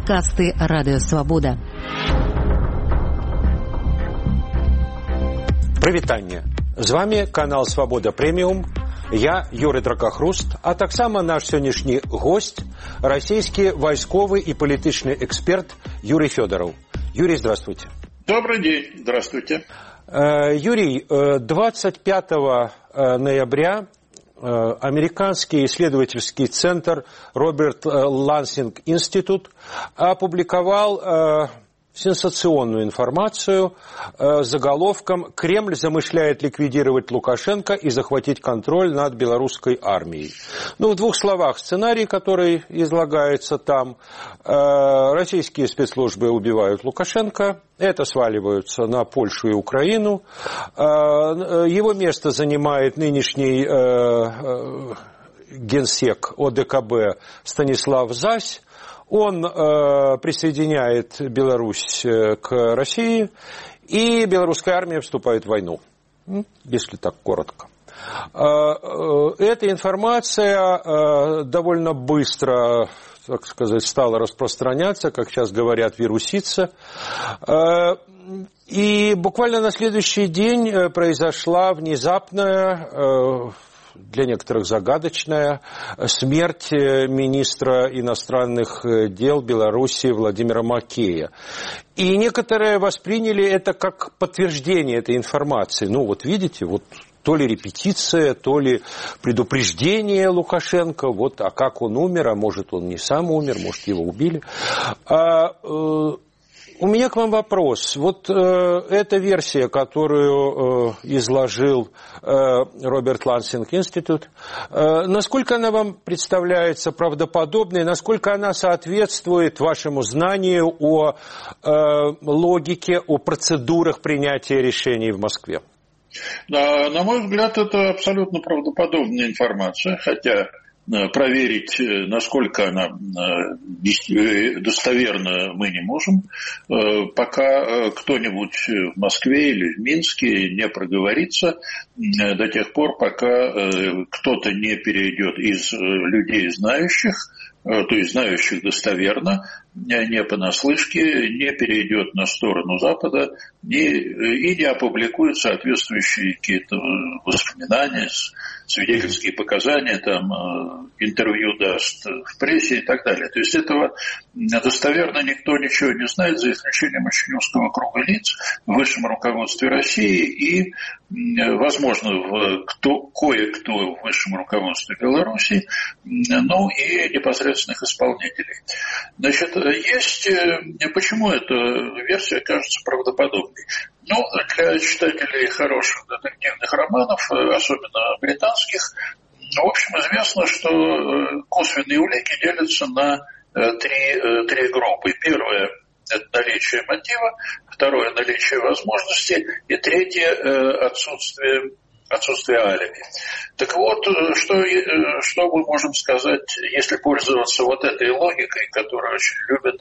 Падкасты Радыё Свабода. Прывітанне. З вами канал Свабода Прэміум. Я Юрий Дракахруст, а таксама наш сённяшні гость, расійскі вайсковы и палітычны эксперт Юрий Федоров. Юрий, здравствуйте. Добрый день, здравствуйте. Юрий, 25 ноября американский исследовательский центр Роберт Лансинг Институт опубликовал сенсационную информацию с заголовком «Кремль замышляет ликвидировать Лукашенко и захватить контроль над белорусской армией». В двух словах сценарий, который излагается там. Российские спецслужбы убивают Лукашенко, это сваливаются на Польшу и Украину. Его место занимает нынешний генсек ОДКБ Станислав Зась. Он присоединяет Беларусь к России, и белорусская армия вступает в войну, если так коротко. Эта информация довольно быстро, так сказать, стала распространяться, как сейчас говорят, вируситься. И буквально на следующий день произошла внезапная, для некоторых загадочная, смерть министра иностранных дел Беларуси Владимира Макея. И некоторые восприняли это как подтверждение этой информации. Видите, то ли репетиция, то ли предупреждение Лукашенко, а как он умер, а может он не сам умер, может его убили. У меня к вам вопрос. Эта версия, которую изложил Роберт Лансинг Институт, насколько она вам представляется правдоподобной, насколько она соответствует вашему знанию о логике, о процедурах принятия решений в Москве? Да, на мой взгляд, это абсолютно правдоподобная информация, хотя проверить, насколько она достоверна, мы не можем, пока кто-нибудь в Москве или в Минске не проговорится, до тех пор, пока кто-то не перейдет из людей знающих, то есть знающих достоверно, не понаслышке, не перейдет на сторону Запада и не опубликует соответствующие какие-то воспоминания, свидетельские показания, интервью даст в прессе и так далее. То есть этого достоверно никто ничего не знает, за исключением очень узкого круга лиц в высшем руководстве России и, возможно, кое-кто в высшем руководстве Беларуси, и непосредственных исполнителей. Почему эта версия кажется правдоподобной? Для читателей хороших детективных романов, особенно британских, в общем, известно, что косвенные улики делятся на три группы. Первое – это наличие мотива, второе – наличие возможности, и третье – отсутствие алиби. Так вот, что мы можем сказать, если пользоваться этой логикой, которую очень любят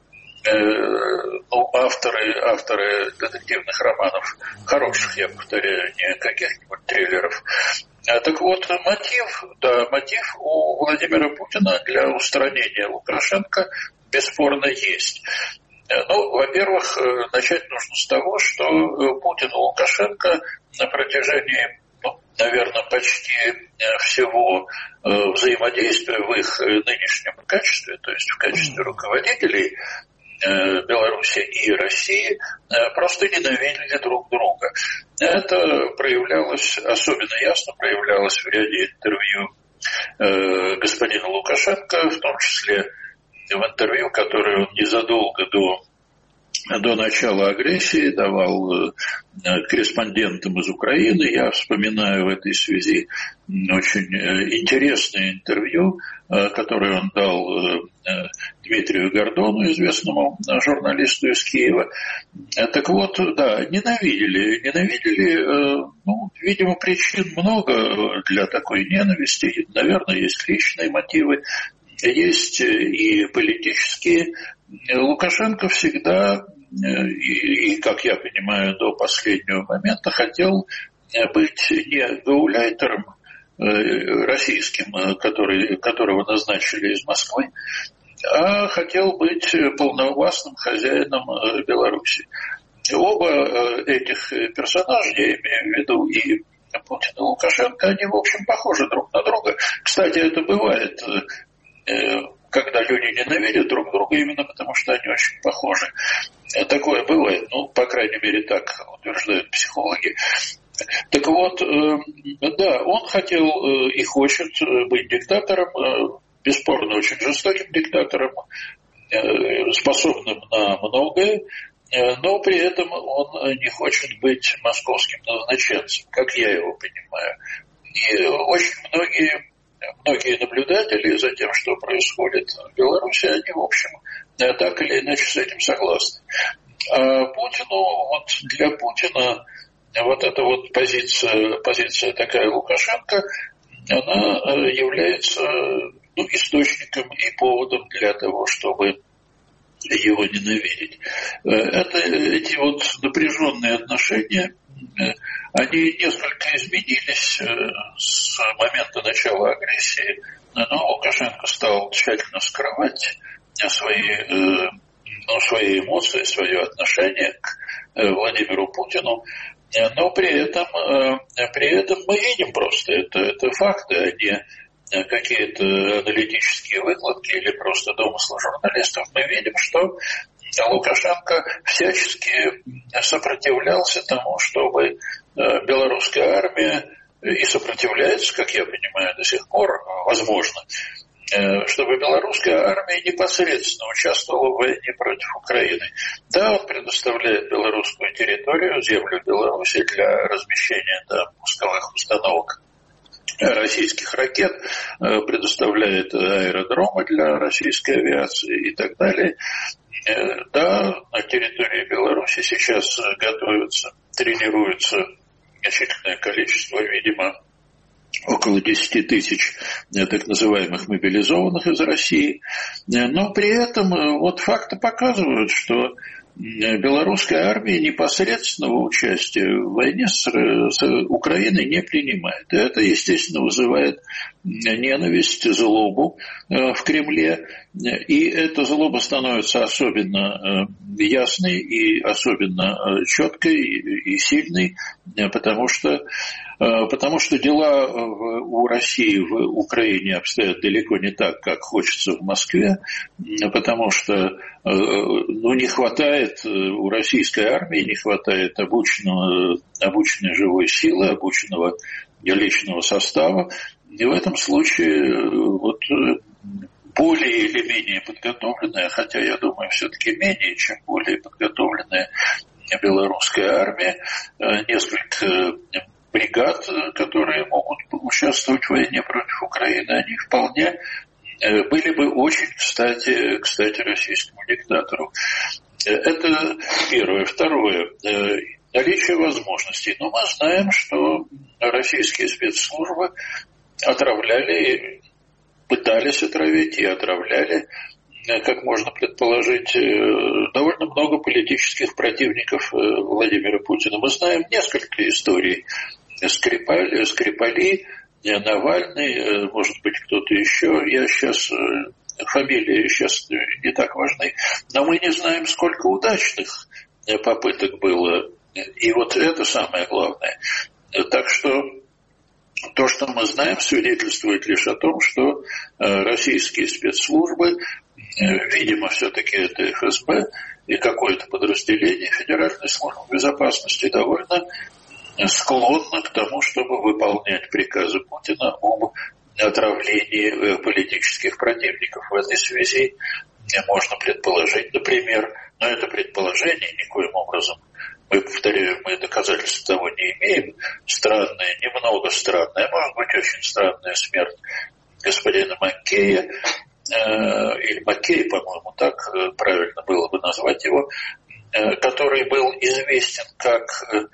авторы детективных романов, хороших, я повторяю, не каких-нибудь триллеров. Так вот, мотив у Владимира Путина для устранения Лукашенко бесспорно есть. Во-первых, начать нужно с того, что Путин и Лукашенко на протяжении, наверное, почти всего взаимодействия в их нынешнем качестве, то есть в качестве руководителей Беларуси и России, просто ненавидели друг друга. Это особенно ясно проявлялось в ряде интервью господина Лукашенко, в том числе в интервью, которое он незадолго до начала агрессии давал корреспондентам из Украины. Я вспоминаю в этой связи очень интересное интервью, которое он дал Дмитрию Гордону, известному журналисту из Киева. Так вот, ненавидели. Видимо, причин много для такой ненависти. Наверное, есть личные мотивы, есть и политические. Лукашенко всегда, и, как я понимаю, до последнего момента хотел быть не гауляйтером российским, которого назначили из Москвы, а хотел быть полновластным хозяином Беларуси. Оба этих персонажа, я имею в виду и Путин и Лукашенко, они, в общем, похожи друг на друга. Кстати, это бывает, когда люди ненавидят друг друга, именно потому что они очень похожи. Такое бывает, по крайней мере, так утверждают психологи. Так вот, да, он хотел и хочет быть диктатором, бесспорно очень жестоким диктатором, способным на многое, но при этом он не хочет быть московским назначенцем, как я его понимаю. И очень многие наблюдатели за тем, что происходит в Беларуси, они, в общем, так или иначе с этим согласны. А Путину, для Путина эта позиция такая Лукашенко, она является источником и поводом для того, чтобы его ненавидеть. Эти напряженные отношения, они несколько изменились с момента начала агрессии, но Лукашенко стал тщательно скрывать свои эмоции, свое отношение к Владимиру Путину. Но при этом мы видим просто, это факты, а не какие-то аналитические выкладки или просто домыслы журналистов. Мы видим, что Лукашенко всячески сопротивлялся тому, чтобы белорусская армия, и сопротивляется, как я понимаю, до сих пор, возможно, чтобы белорусская армия непосредственно участвовала в войне против Украины. Да, он предоставляет белорусскую территорию, землю Беларуси для размещения пусковых установок российских ракет, предоставляет аэродромы для российской авиации и так далее. Да, на территории Беларуси сейчас тренируется значительное количество, видимо, около 10 тысяч так называемых мобилизованных из России. Но при этом факты показывают, что белорусская армия непосредственного участия в войне с Украиной не принимает. И это, естественно, вызывает ненависть, злобу в Кремле. И эта злоба становится особенно ясной и особенно четкой и сильной, потому что дела у России в Украине обстоят далеко не так, как хочется в Москве, потому что не хватает у российской армии, не хватает обученной живой силы, обученного личного состава. И в этом случае более или менее подготовленная, хотя я думаю, все-таки менее, чем более подготовленная белорусская армия, несколько бригад, которые могут участвовать в войне против Украины, они вполне были бы очень кстати российскому диктатору. Это первое. Второе. Наличие возможностей. Но мы знаем, что российские спецслужбы пытались отравить и отравляли, как можно предположить, довольно много политических противников Владимира Путина. Мы знаем несколько историй. Скрипали, Навальный, может быть, кто-то еще. Фамилии сейчас не так важны. Но мы не знаем, сколько удачных попыток было. И это самое главное. Так что то, что мы знаем, свидетельствует лишь о том, что российские спецслужбы, видимо, все-таки это ФСБ и какое-то подразделение Федеральной службы безопасности, довольно склонно к тому, чтобы выполнять приказы Путина об отравлении политических противников. В этой связи можно предположить, например, но это предположение никоим образом, мы доказательств того не имеем, немного странная, может быть, очень странная смерть господина Маккея, или Маккей, по-моему, так правильно было бы назвать его, который был известен как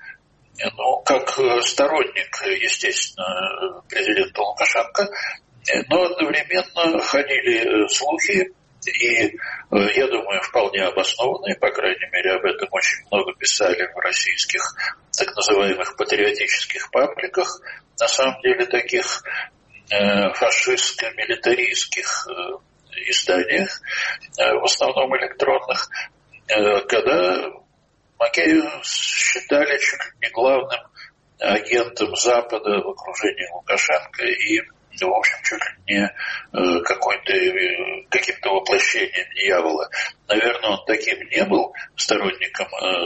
сторонник, естественно, президента Лукашенко, но одновременно ходили слухи, и, я думаю, вполне обоснованные, по крайней мере, об этом очень много писали в российских так называемых патриотических пабликах, на самом деле таких фашистско-милитаристских изданиях, в основном электронных, когда Макеева считали чуть ли не главным агентом Запада в окружении Лукашенко и, в общем, чуть ли не каким-то воплощением дьявола. Наверное, он таким не был сторонником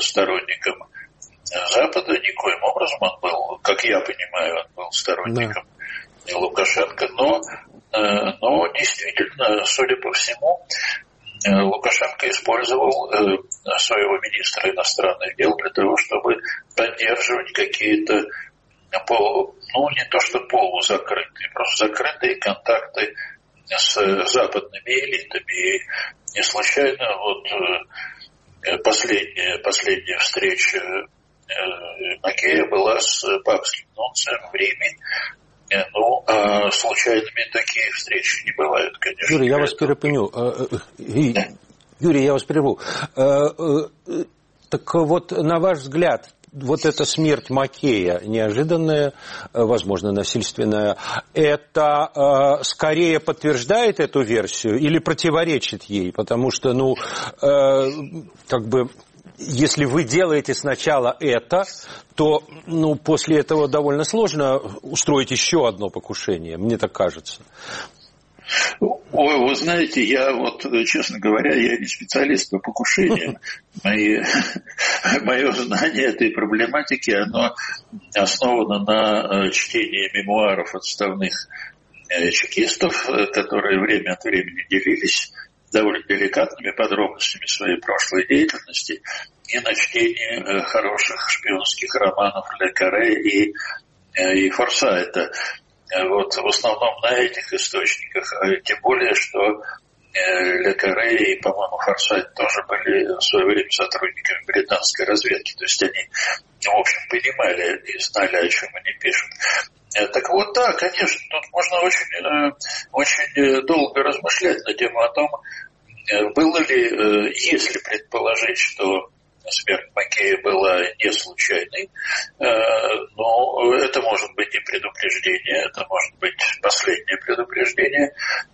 Запада, никоим образом он был, как я понимаю, он был сторонником Лукашенко, но действительно, судя по всему, Лукашенко использовал своего министра иностранных дел для того, чтобы поддерживать какие-то, не то что полузакрытые, просто закрытые контакты с западными элитами. И не случайно последняя встреча Макеева была с папским нунцием в Риме. А случайными такие встречи не бывают, конечно. Юрий, я вас перепоню. Юрий, я вас прерву. Так вот, на ваш взгляд, вот эта смерть Макея, неожиданная, возможно, насильственная, это скорее подтверждает эту версию или противоречит ей? Потому что, если вы делаете сначала это, то после этого довольно сложно устроить еще одно покушение, мне так кажется. Ой, вы знаете, я честно говоря, я не специалист по покушениям. Мое знание этой проблематики, оно основано на чтении мемуаров отставных чекистов, которые время от времени делились довольно деликатными подробностями своей прошлой деятельности и на чтении хороших шпионских романов Ле Карре и Форсайта. В основном на этих источниках, тем более, что Ле Карре и, по-моему, Форсайт тоже были в свое время сотрудниками британской разведки, то есть они, в общем, понимали и знали, о чем они пишут. Так вот, да, конечно, тут можно очень долго размышлять на тему о том, было ли, если предположить, что смерть Макея была не случайной, но это может быть и предупреждение, это может быть последнее предупреждение.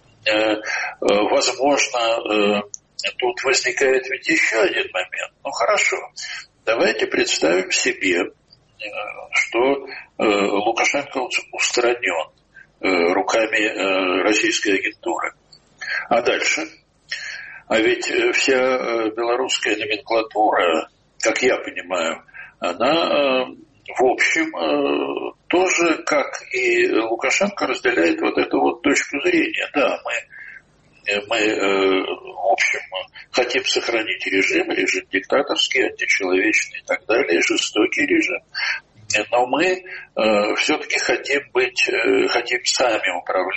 Возможно, тут возникает ведь еще один момент. Хорошо, давайте представим себе, что Лукашенко устранен руками российской агентуры. А дальше? А ведь вся белорусская номенклатура, как я понимаю, она, в общем, тоже, как и Лукашенко, разделяет эту точку зрения. Да, мы, в общем, хотим сохранить режим диктаторский, античеловечный и так далее, жестокий режим. Но мы все-таки хотим сами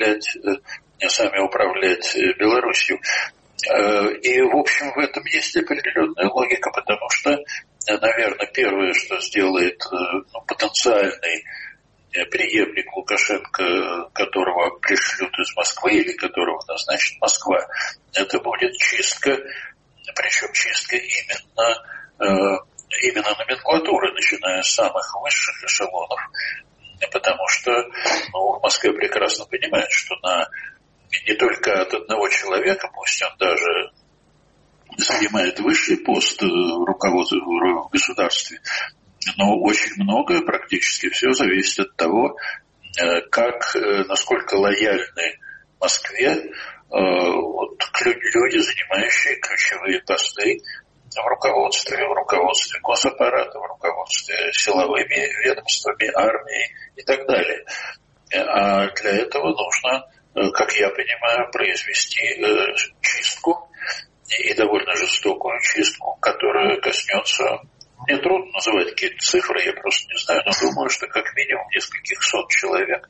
управлять Белоруссией. И, в общем, в этом есть определенная логика, потому что, наверное, первое, что сделает потенциальный преемник Лукашенко, которого пришлют из Москвы или которого назначит Москва, это будет чистка, причем чистка именно номенклатуры, начиная с самых высших эшелонов, потому что в Москве прекрасно понимают, что не только от одного человека, пусть он даже занимает высший пост в государстве, но очень многое, практически все зависит от того, насколько лояльны Москве люди, занимающие ключевые посты в руководстве госаппарата, в руководстве силовыми ведомствами, армией и так далее. А для этого нужно, как я понимаю, произвести чистку, и довольно жестокую чистку, которая коснется, мне трудно называть какие-то цифры, я просто не знаю, но думаю, что как минимум нескольких сотен человек,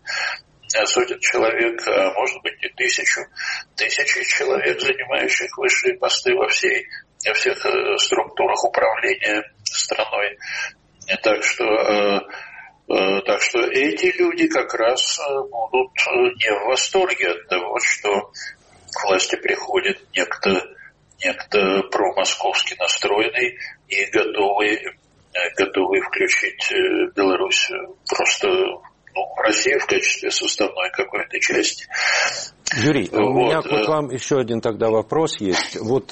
а может быть и тысячи человек, занимающих высшие посты во всех структурах управления страной. Так что эти люди как раз будут не в восторге от того, что к власти приходит некто промосковски настроенный и готовый включить Беларусь просто в России в качестве составной какой-то части. Юрий, у меня к вам еще один тогда вопрос есть. Вот,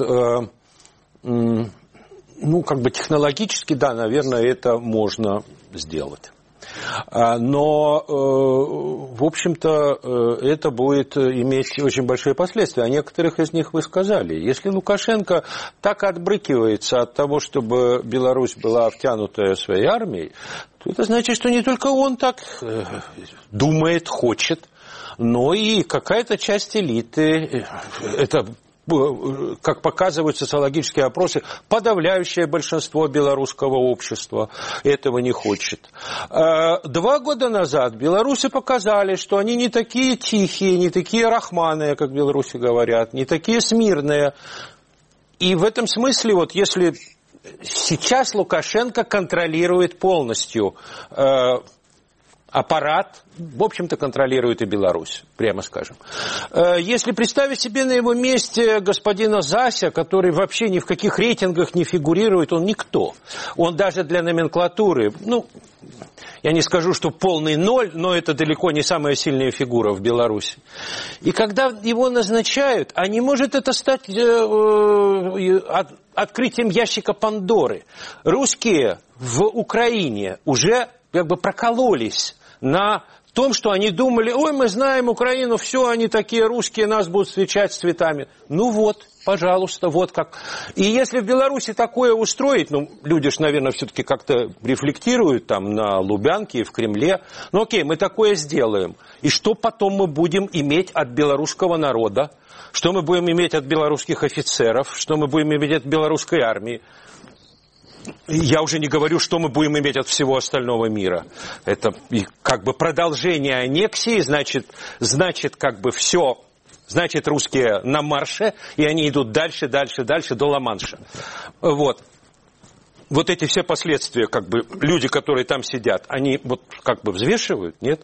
технологически, да, наверное, это можно сделать. Но, в общем-то, это будет иметь очень большие последствия. О некоторых из них вы сказали. Если Лукашенко так отбрыкивается от того, чтобы Беларусь была втянутая своей армией, то это значит, что не только он так думает, хочет, но и какая-то часть элиты, это, как показывают социологические опросы, подавляющее большинство белорусского общества этого не хочет. 2 года назад белорусы показали, что они не такие тихие, не такие рахманые, как белорусы говорят, не такие смирные. И в этом смысле, вот если сейчас Лукашенко контролирует полностью аппарат, в общем-то, контролирует и Беларусь, прямо скажем. Если представить себе на его месте господина Зася, который вообще ни в каких рейтингах не фигурирует, он никто. Он даже для номенклатуры, я не скажу, что полный ноль, но это далеко не самая сильная фигура в Беларуси. И когда его назначают, а не может это стать открытием ящика Пандоры. Русские в Украине уже прокололись на том, что они думали, мы знаем Украину, все, они такие русские, нас будут встречать с цветами. Пожалуйста, вот как. И если в Беларуси такое устроить, люди ж, наверное, все-таки как-то рефлектируют там на Лубянке и в Кремле, окей, мы такое сделаем. И что потом мы будем иметь от белорусского народа? Что мы будем иметь от белорусских офицеров? Что мы будем иметь от белорусской армии? Я уже не говорю, что мы будем иметь от всего остального мира. Это продолжение аннексии, значит все, значит русские на марше, и они идут дальше до Ла-Манша. Вот эти все последствия, люди, которые там сидят, они взвешивают, нет?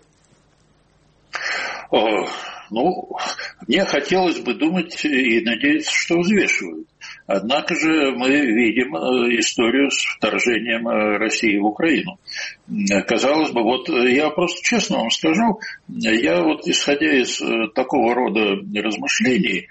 Мне хотелось бы думать и надеяться, что взвешивают. Однако же мы видим историю с вторжением России в Украину. Казалось бы, я просто честно вам скажу, я исходя из такого рода размышлений,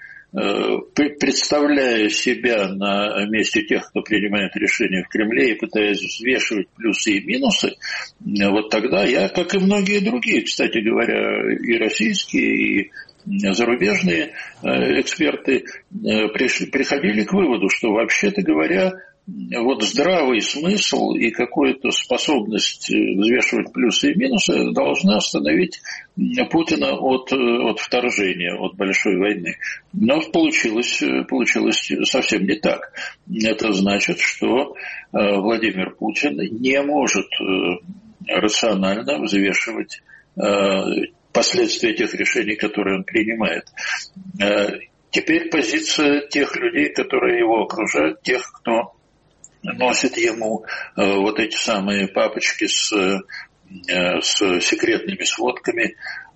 представляя себя на месте тех, кто принимает решения в Кремле и пытаясь взвешивать плюсы и минусы, тогда я, как и многие другие, кстати говоря, и российские, и зарубежные эксперты, приходили к выводу, что, вообще-то говоря, здравый смысл и какая-то способность взвешивать плюсы и минусы должна остановить Путина от вторжения, от большой войны. Но получилось совсем не так. Это значит, что Владимир Путин не может рационально взвешивать последствия тех решений, которые он принимает. Теперь позиция тех людей, которые его окружают, тех, кто носит ему эти самые папочки с секретными сводками.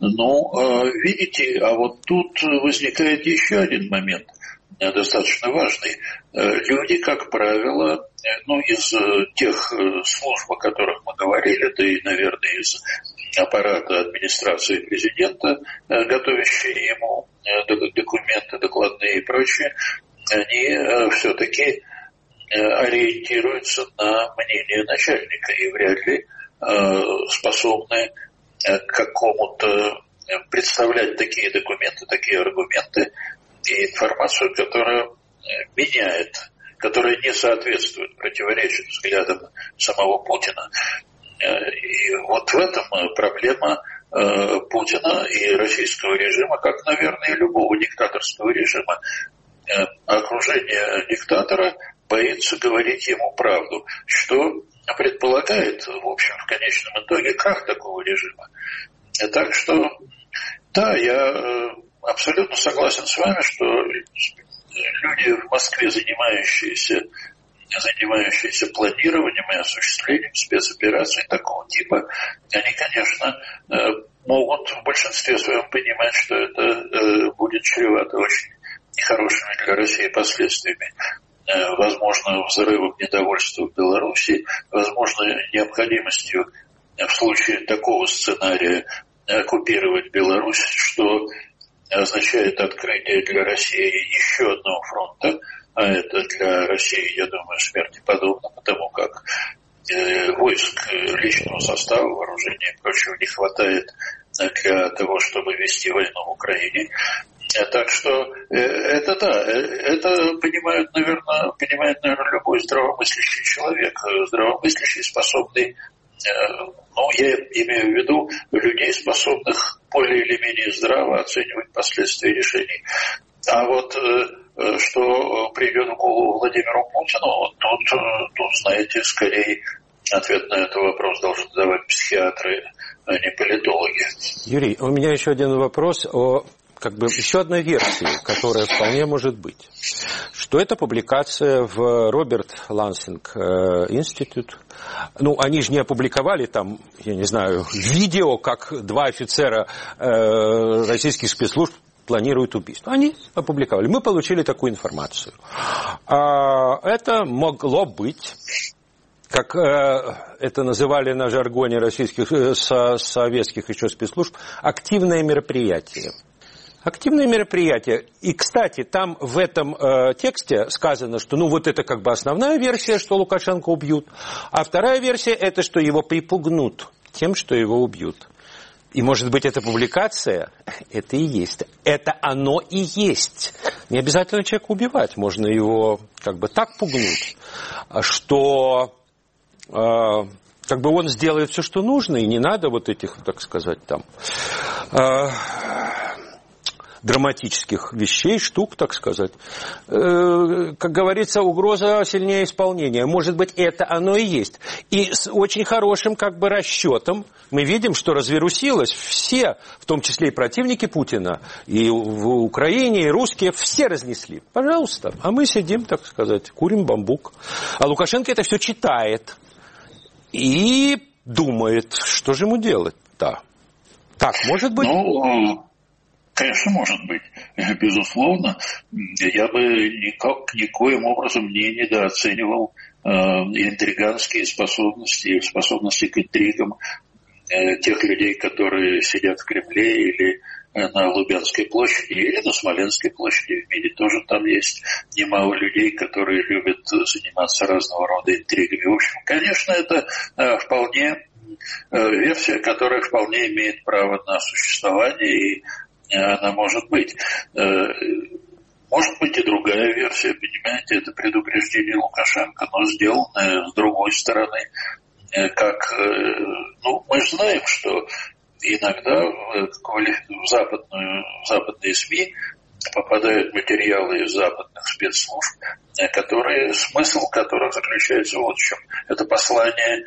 Видите, тут возникает еще один момент, достаточно важный. Люди, как правило, из тех служб, о которых мы говорили, да и, наверное, из аппарата администрации президента, готовящие ему документы, докладные и прочее, они все-таки ориентируются на мнение начальника и вряд ли способны к какому-то представлять такие документы, такие аргументы и информацию, которая меняет, которая не соответствует, противоречит взглядам самого Путина. И в этом проблема Путина и российского режима, как, наверное, и любого диктаторского режима. Окружение диктатора боится говорить ему правду, что предполагает, в общем, в конечном итоге, крах такого режима. Так что, да, я абсолютно согласен с вами, что люди в Москве, занимающиеся планированием и осуществлением спецопераций такого типа, они, конечно, могут в большинстве своем понимать, что это будет чревато очень нехорошими для России последствиями. Возможно, взрывом недовольства в Беларуси, возможно, необходимостью в случае такого сценария оккупировать Беларусь, что означает открытие для России еще одного фронта, а это для России, я думаю, смерти подобно, потому как войск, личного состава, вооружения и прочего не хватает для того, чтобы вести войну в Украине. Так что это да, это понимает, наверное, любой здравомыслящий человек, здравомыслящий, способный, я имею в виду людей, способных более или менее здраво оценивать последствия решений. А вот что придет в голову Владимиру Путину, тут, знаете, скорее ответ на этот вопрос должны давать психиатры, а не политологи. Юрий, у меня еще один вопрос о еще одной версии, которая вполне может быть. Что это публикация в Роберт Лансинг Институт. Они же не опубликовали там, я не знаю, видео, как два офицера российских спецслужб планируют убийство. Они опубликовали. Мы получили такую информацию. Это могло быть, как это называли на жаргоне российских, советских еще спецслужб, активное мероприятие. Активное мероприятие. И, кстати, там в этом тексте сказано, что это основная версия, что Лукашенко убьют, а вторая версия – это что его припугнут тем, что его убьют. И, может быть, эта публикация – это и есть. Это оно и есть. Не обязательно человека убивать. Можно его так пугнуть, что он сделает все, что нужно, и не надо этих, так сказать, драматических вещей, штук, так сказать. Как говорится, угроза сильнее исполнения. Может быть, это оно и есть. И с очень хорошим расчетом мы видим, что разверусилось все, в том числе и противники Путина, и в Украине, и русские, все разнесли. Пожалуйста. А мы сидим, так сказать, курим бамбук. А Лукашенко это все читает и думает, что же ему делать-то. Так, может быть? Конечно, может быть. Безусловно. Я бы никоим образом не недооценивал интриганские способности к интригам тех людей, которые сидят в Кремле или на Лубянской площади, или на Смоленской площади в мире. Тоже там есть немало людей, которые любят заниматься разного рода интригами. В общем, конечно, это вполне версия, которая вполне имеет право на существование, и она может быть. Может быть и другая версия, понимаете, это предупреждение Лукашенко, но сделанное с другой стороны. Мы же знаем, что иногда в западные СМИ попадают материалы из западных спецслужб, смысл которых заключается вот в чем. Это послание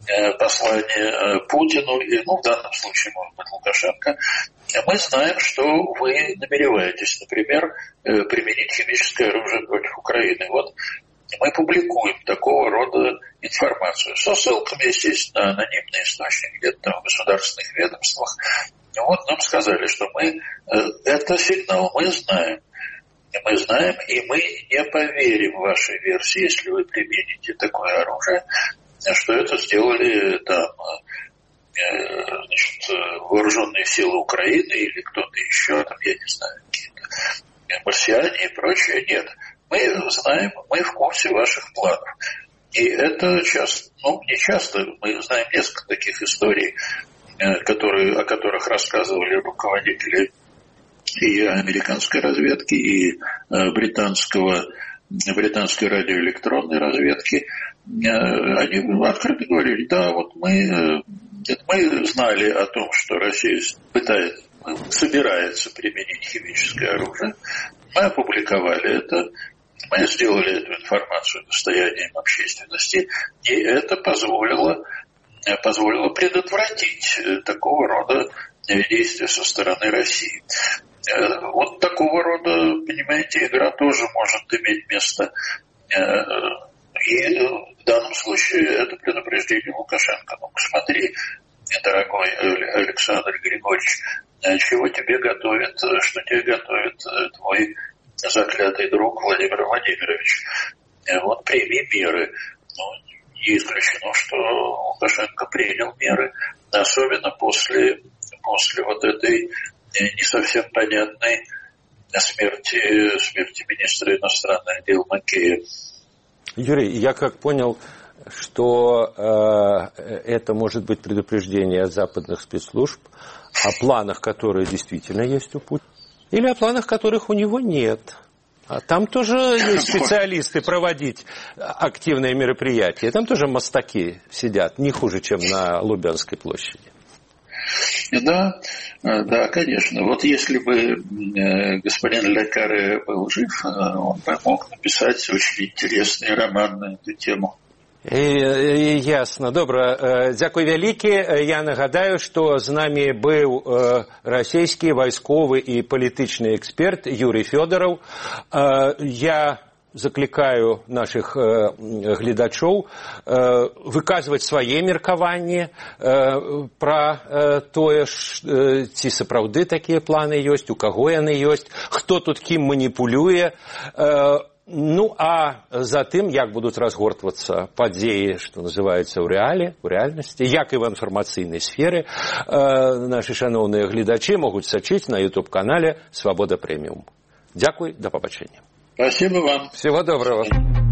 Путину, в данном случае, может быть, Лукашенко. Мы знаем, что вы намереваетесь, например, применить химическое оружие против Украины. Мы публикуем такого рода информацию со ссылками, естественно, на анонимные источники, где-то в государственных ведомствах. Нам сказали, что это сигнал, мы знаем, и мы не поверим в вашей версии, если вы примените такое оружие, что это сделали вооруженные силы Украины или кто-то еще, я не знаю, какие-то марсиане и прочее. Нет. Мы знаем, мы в курсе ваших планов. И это часто, не часто, мы знаем несколько таких историй, о которых рассказывали руководители и американской разведки, и британской радиоэлектронной разведки. Они открыто говорили, мы знали о том, что Россия собирается применить химическое оружие. Мы опубликовали это, мы сделали эту информацию достоянием общественности, и это позволило предотвратить такого рода действия со стороны России. Такого рода, понимаете, игра тоже может иметь место. И в данном случае это предупреждение Лукашенко. Смотри, дорогой Александр Григорьевич, что тебе готовит твой заклятый друг Владимир Владимирович. Прими меры. Не исключено, что Лукашенко принял меры, особенно после после вот этой не совсем понятной смерти министра иностранных дел Макея. Юрий, я как понял, что это может быть предупреждение от западных спецслужб о планах, которые действительно есть у Путина, или о планах, которых у него нет. А там тоже есть специалисты проводить активные мероприятия. Там тоже мастаки сидят, не хуже, чем на Лубянской площади. Да, конечно. Вот если бы господин Ле Карре был жив, он бы мог написать очень интересный роман на эту тему. Ясно. Добра. Дзякуй вялікі. Я нагадаю, што з намі быў расійскі вайсковы і палітычны эксперт Юрий Фёдоров. Я закликаю наших гледачоў выказваць свае меркаванні пра тое, ці сапраўды такія планы ёсць, у каго яны ёсць, хто тут кім маніпулюе. Ну, а затым, як будуць разгортвацца падзеі, што называецца ў рэальнасці, як і в інфармацыйнай сферы, нашы шаноўныя гледачы могуць сачыць на YouTube-канале «Свобода Премиум». Дзякуй, да пабачэння. Спасибо вам. Всего доброго.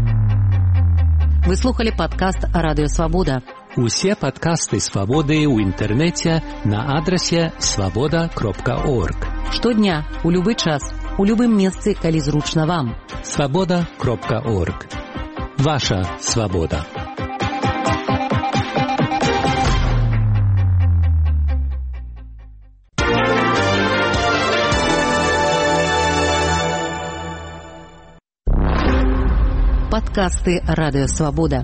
Вы слухали падкаст «Радыё Свабода». Усе падкасты «Свабоды» ў інтэрнэце на адрасе svoboda.org. Штодня, у любы час, у любым месцы, калі зручна вам. svoboda.org. Ваша свобода. Подкасты «Радыё Свабода».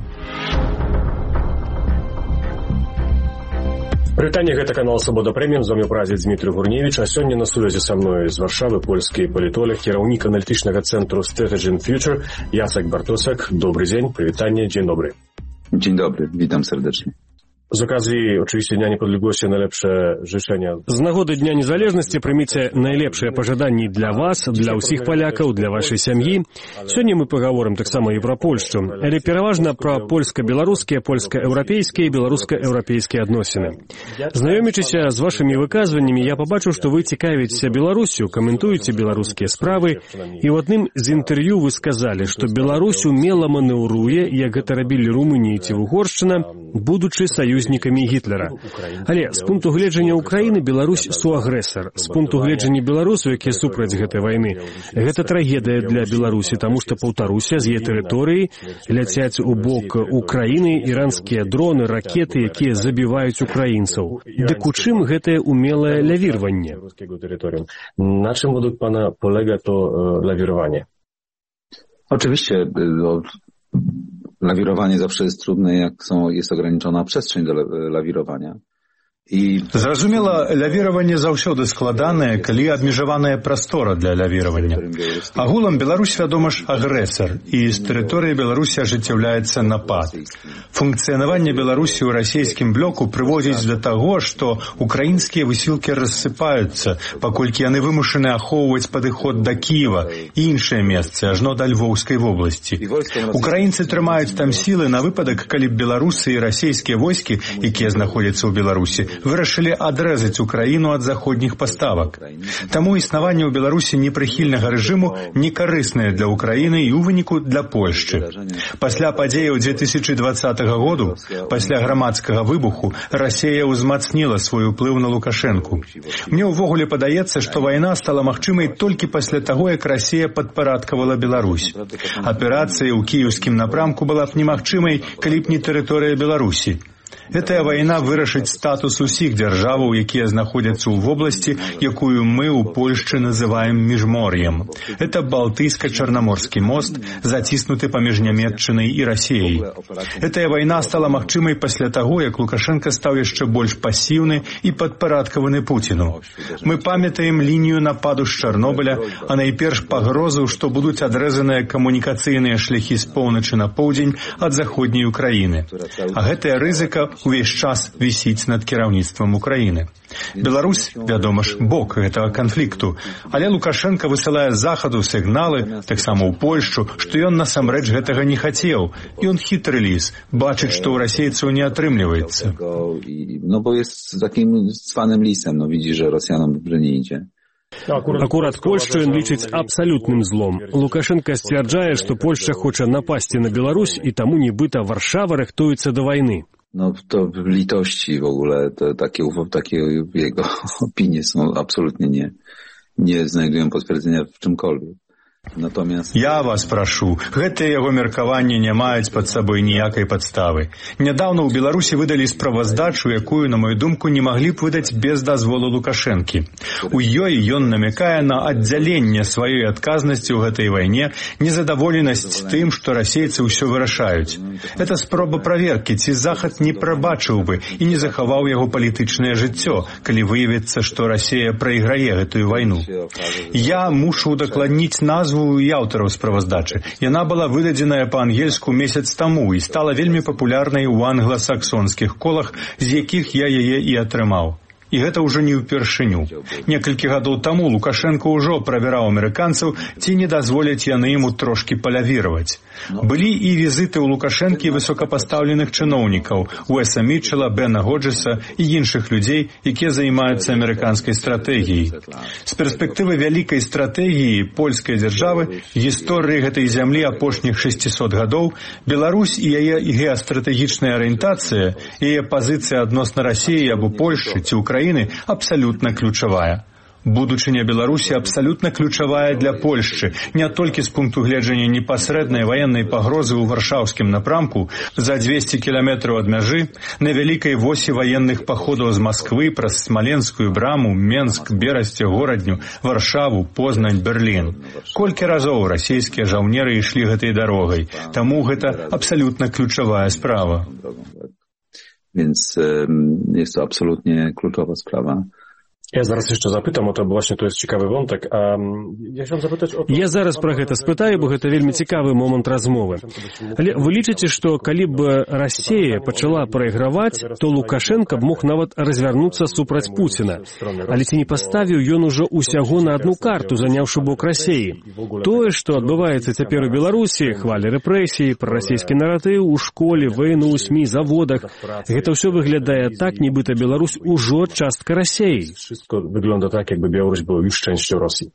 Прывітанне, гэта канал «Свобода Премиум», з вами праздзік Дмітрый Гурневіч, а сёння на сувязі са мной з Варшавы польскі палітолог, кіраўнік аналітычнага цэнтру Strategy and Future Jacek Bartosek. Dobry dzień, przywitanie, dzień dobry. Dzień dobry, witam serdecznie. Z okazji oczywiście Dnia Niepodległości najlepsze życzenia. Z nagody Dnia Niezależności прыміце najlepsze пажаданні для вас, для ўсіх палякаў, для вашай сям'і. Сёння мы пагаворым таксама і пра Польшчу, але пераважна пра польска-беларускія, польска-еўрапейскія і беларуска-еўрапейскія адносіны. Знаёмячыся з вашымі выказваннямі, я пабачыў, што вы цікавіцеся Беларусю, каментуеце беларускія справы, і ў адным з інтэрв'ю вы сказалі, што Беларусь умела манеўруе, як гэта рабілі Румынія ці Угоршчына, будучы саюзнікамі Гітлера. Але з пункту гледжання Украіны Беларусь суагрэсар. З пункту гледжання беларусаў, якія супраць гэтай вайны, гэта трагедыя для Беларусі, таму што, паўтаруся, з яе тэрыторыі ляцяць у бок Украіны іранскія дроны, ракеты, якія забіваюць украінцаў. Дык у чым гэтае умелае лавірванне? Na czym według pana polega to lawirowanie? Oczywiście lawirowanie zawsze jest trudne, jak jest ograniczona przestrzeń do lawirowania. Зразумела, лавіраванне заўсёды складанае, калі абмежаваная прастора для лавіравання. Агулам Беларусь, вядома ж, агрэсар, і з тэрыторыі Беларусі ажыццяўляецца напад. Функцыянаванне Беларусі ў расійскім блоку прыводзіць да таго, што украінскія высілкі рассыпаюцца, паколькі яны вымушаны ахоўваць падыход да Кіева і іншыя месцы, ажно да Львоўскай вобласці. Украінцы трымаюць там сілы на выпадак, калі б беларусы і расійскія войскі, якія знаходзяцца ў Беларусі, вырашылі адрэзаць Украіну ад заходніх паставак. Таму існаванне ў Беларусі непрыхільнага рэжыму некарыснае для Украіны і ў выніку для Польшчы. Пасля падзеяў 2020 году, пасля грамадскага выбуху, Расія ўзмацніла свой уплыў на Лукашэнку. Мне ўвогуле падаецца, што вайна стала магчымай толькі пасля таго, як Расія падпарадкавала Беларусь. Аперацыя ў кіеўскім напрамку была б немагчымай, калі б не тэрыторыя Беларусі. Гэтая вайна вырашыць статус усіх дзяржаваў, якія знаходзяцца ў вобласці, якую мы ў Польшчы называем міжмор'ем. Это Балтыйска-Чарнаморскі мост, заціснуты паміж Нямецчынай і Расіяй. Гэтая вайна стала магчымай пасля таго, як Лукашенка стаў яшчэ больш пасіўны і падпарадкаваны Пуціну. Мы памятаем лінію нападу з Чарнобыля, а найперш пагрозу, што будуць адрэзаныя камунікацыйныя шляхі з поўначы на поўдзень ад заходняй Украіны. А гэтая рызыка увесь час вісіць над кіраўніцтвам Украіны. Беларусь, вядома ж, бок гэтага канфлікту, але Лукашенко высылае з захаду сігналы, таксама ў Польшчу, што ён насамрэч гэтага не хацеў. Ён хітры ліс, бачыць, што ў расейцаў не атрымліваецца. No bo jest takim cwanym lisem, no widzi, że Rosjanom dobrze nie idzie. Акурат Польшчу ён лічыць абсалютным злом. Лукашенко сцвярджае, што Польшча хоча напасці на Беларусь і таму нібыта Варшава рыхтуецца да вайны. No to litości w ogóle, takie jego opinie są absolutnie nie znajdują potwierdzenia w czymkolwiek. Я вас прашу, гэтыя яго меркаванні не маюць пад сабой ніякай падставы. Нядаўна ў Беларусі выдалі справаздачу, якую, на мою думку, не маглі б выдаць без дазволу Лукашэнкі. У ёй ён намякае на аддзяленне сваёй адказнасці ў гэтай вайне, незадаволенасць тым, што расейцы ўсё вырашаюць. Это спроба праверкі, ці Захад не прабачыў бы і не захаваў яго палітычнае жыццё, калі выявіцца, што Расія прайграе гэтую вайну. Я мушу удакладніць назву і аўтараў справаздачы. Яна была выдадзеная па-ангельску месяц таму і стала вельмі папулярнай у англасаксонскіх колах, з якіх я яе і атрымаў. І гэта ўжо не ўпершыню. Некалькі гадоў таму Лукашенко ўжо правяраў амерыканцаў, ці не дазволяць яны яму трошкі палявіраваць. Былі і візіты ў Лукашэнкі высокапастаўленых чыноўнікаў, Уэса Мітчела, Бена Годжеса і іншых людзей, якія займаюцца амерыканскай стратэгіяй. З перспектывы вялікай стратэгіі польскай дзяржавы, гісторыі гэтай зямлі апошніх 600 гадоў, Беларусь і яе геастратэгічная арыентацыя, яе пазіцыя адносна Расіі або Польшчы ці Украіны абсалютна ключавая. Будучыня Беларусі абсалютна ключавая для Польшчы, не толькі з пункту гледжання непасрэднай ваеннай пагрозы ў варшаўскім напрамку за 200 кіламетраў ад мяжы, на вялікай восі ваенных паходаў з Масквы праз Смаленскую браму, Менск, Берасце, Горадню, Варшаву, Познань, Берлін. Колькі разоў расійскія жаўнеры ішлі гэтай дарогай, таму гэта абсалютна ключавая справа. Więc jest to absolutnie kluczowa sprawa. Ja zaraz jeszcze zapytam o to, bo właśnie to jest ciekawy wątek. Ja chciałem zapytać o to... Я зараз пра гэта спытаю, бо гэта вельмі цікавы момант размовы. Але вы лічыце, што калі б Расія пачала прайграваць, то Лукашенко б мог нават развярнуцца супраць Пуціна. Але ці не паставіў ён ужо ўсяго на адну карту, заняўшы бок Расіі? Тое, што адбываецца цяпер у Беларусі, хваля рэпрэсіі, прарасійскі наратыў у школе, вайну, у СМІ, заводах, гэта ўсё выглядае так, нібыта Беларусь ужо частка Расіі. Wszystko wygląda tak, jakby Białoruś była już częścią Rosji.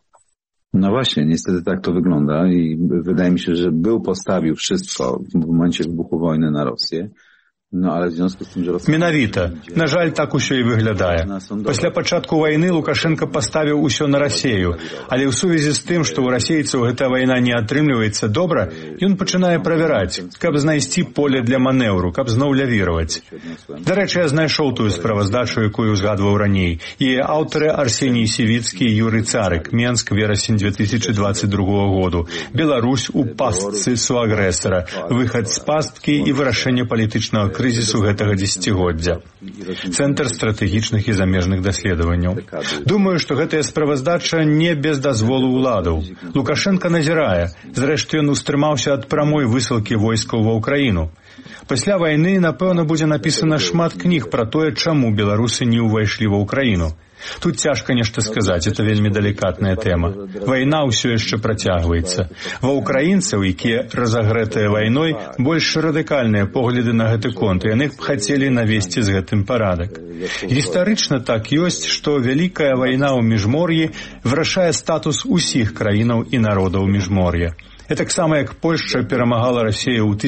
No właśnie, niestety tak to wygląda i wydaje mi się, że postawił wszystko w momencie wybuchu wojny na Rosję. No, ale w związku z tym, że Rosja... Менавіта. На жаль, так усё і выглядае. Пасля пачатку вайны Лукашенко паставіў усё на Расію, але ў сувязі з тым, што ў расейцаў гэта вайна не атрымліваецца добра, ён пачынае правяраць, каб знайсці поле для манеўру, каб зноў лявіраваць. Дарэчы, я знайшоў тую справаздачу, якую узгадваў раней. Яе аўтары Арсеній Сівіцкі і Юрый Царык, Менск, верасень 2022 году. Беларусь у пастцы суагрэсара, выхад з пасткі і вырашэнне палітычнага крызісу гэтага дзесяцігоддзя. Цэнтр стратэгічных і замежных даследаванняў. Думаю, што гэтая справаздача не без дазволу ўладаў. Лукашенко назірае. Зрэшты, ён устрымаўся ад прамой высылкі войскаў ва Ўкраіну. Пасля вайны, напэўна, будзе напісана шмат кніг пра тое, чаму беларусы не ўвайшлі ва Ўкраіну. Тут цяжка нешта сказаць, это вельмі далікатная тэма. Вайна ўсё яшчэ працягваецца. Ва ўкраінцаў, якія разагрэтыя вайной, больш радыкальныя погляды на гэты конт, і яны б хацелі навесці з гэтым парадак. Гістарычна так ёсць, што вялікая вайна ў міжмор'і вырашае статус усіх краінаў і народаў міжмор'я. Гэтаксама як Польшча перамагала Расію ў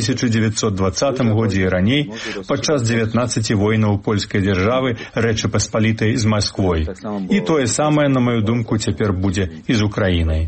1920 годзе і раней падчас 19 войнаў польскай дзяржавы Рэчы Паспалітай з Масквой. І тое самае, на мою думку, цяпер будзе і з Украінай.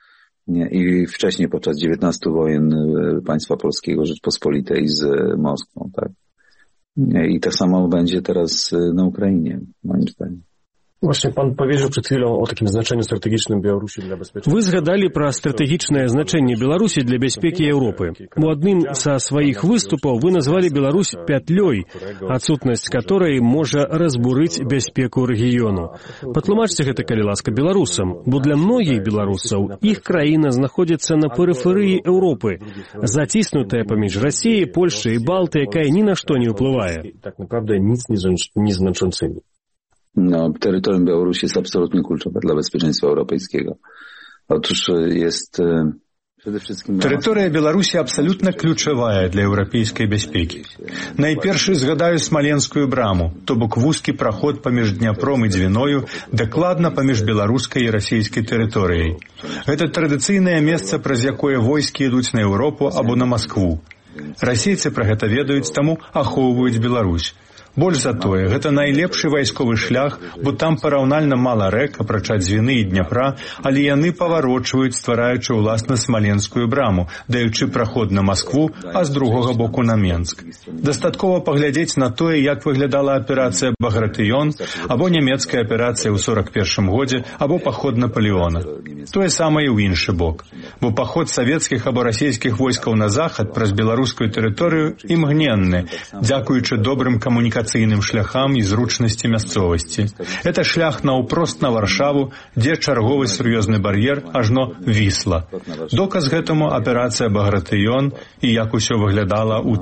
I wcześniej podczas 19 wojen państwa polskiego Rzeczpospolitej z Moskwą, tak. I tak samo będzie teraz na Ukrainie, moim zdaniem. Właśnie pan powiedział przed chwilą o takim znaczeniu strategicznym Białorusi dla bezpieczeństwa. Вы згадали про стратегічнае значэнне Беларусі для бяспекі Еўропы. У адным са сваіх выступаў вы назвалі Беларусь пятлёй, адсутнасць которой можа разбурыць бяспеку рэгіёну. Патлумачце гэта, калі ласка, беларусам, бо для многіх беларусаў іх краіна знаходзіцца на перыферыі Еўропы, заціснутая паміж Расіяй, Польшчай і Балты, якая ні на што не ўплывае. Так, naprawdę nic nieznaczącymi. No, terytorium Białorusi jest absolutnie kluczowe dla bezpieczeństwa europejskiego. Otóż jest przede wszystkim... Тэрыторыя Беларусі абсалютна ключавая для еўрапейскай бяспекі. Найперш згадаю Смаленскую браму, то бок вузкі праход паміж Дняпром і Двіною, дакладна паміж беларускай і расійскай тэрыторыяй. Гэта традыцыйнае месца, праз якое войскі ідуць на Еўропу або на Маскву. Расейцы пра гэта ведаюць, таму ахоўваюць Беларусь. Больш за тое, гэта найлепшы вайсковы шлях, бо там параўнальна мала рэк, апрача Дзвіны і Дняпра, але яны паварочваюць, ствараючы ўласна Смаленскую браму, даючы праход на Маскву, а з другога боку на Менск. Дастаткова паглядзець на тое, як выглядала аперацыя «Багратыён», або нямецкая аперацыя ў 41 годзе, або паход Наполеона. Тое самае ў іншы бок. Бо паход савецкіх або расійскіх войскаў на захад праз беларускую тэрыторыю імгненны, дзякуючы добрым камунікацыйным шляхам і зручнасці мясцовасці. Это шлях наўпрост на Варшаву, дзе чарговы сур'ёзны бар'ер ажно Вісла. Доказ гэтаму аперацыя «Багратыён» і як усё выглядала ў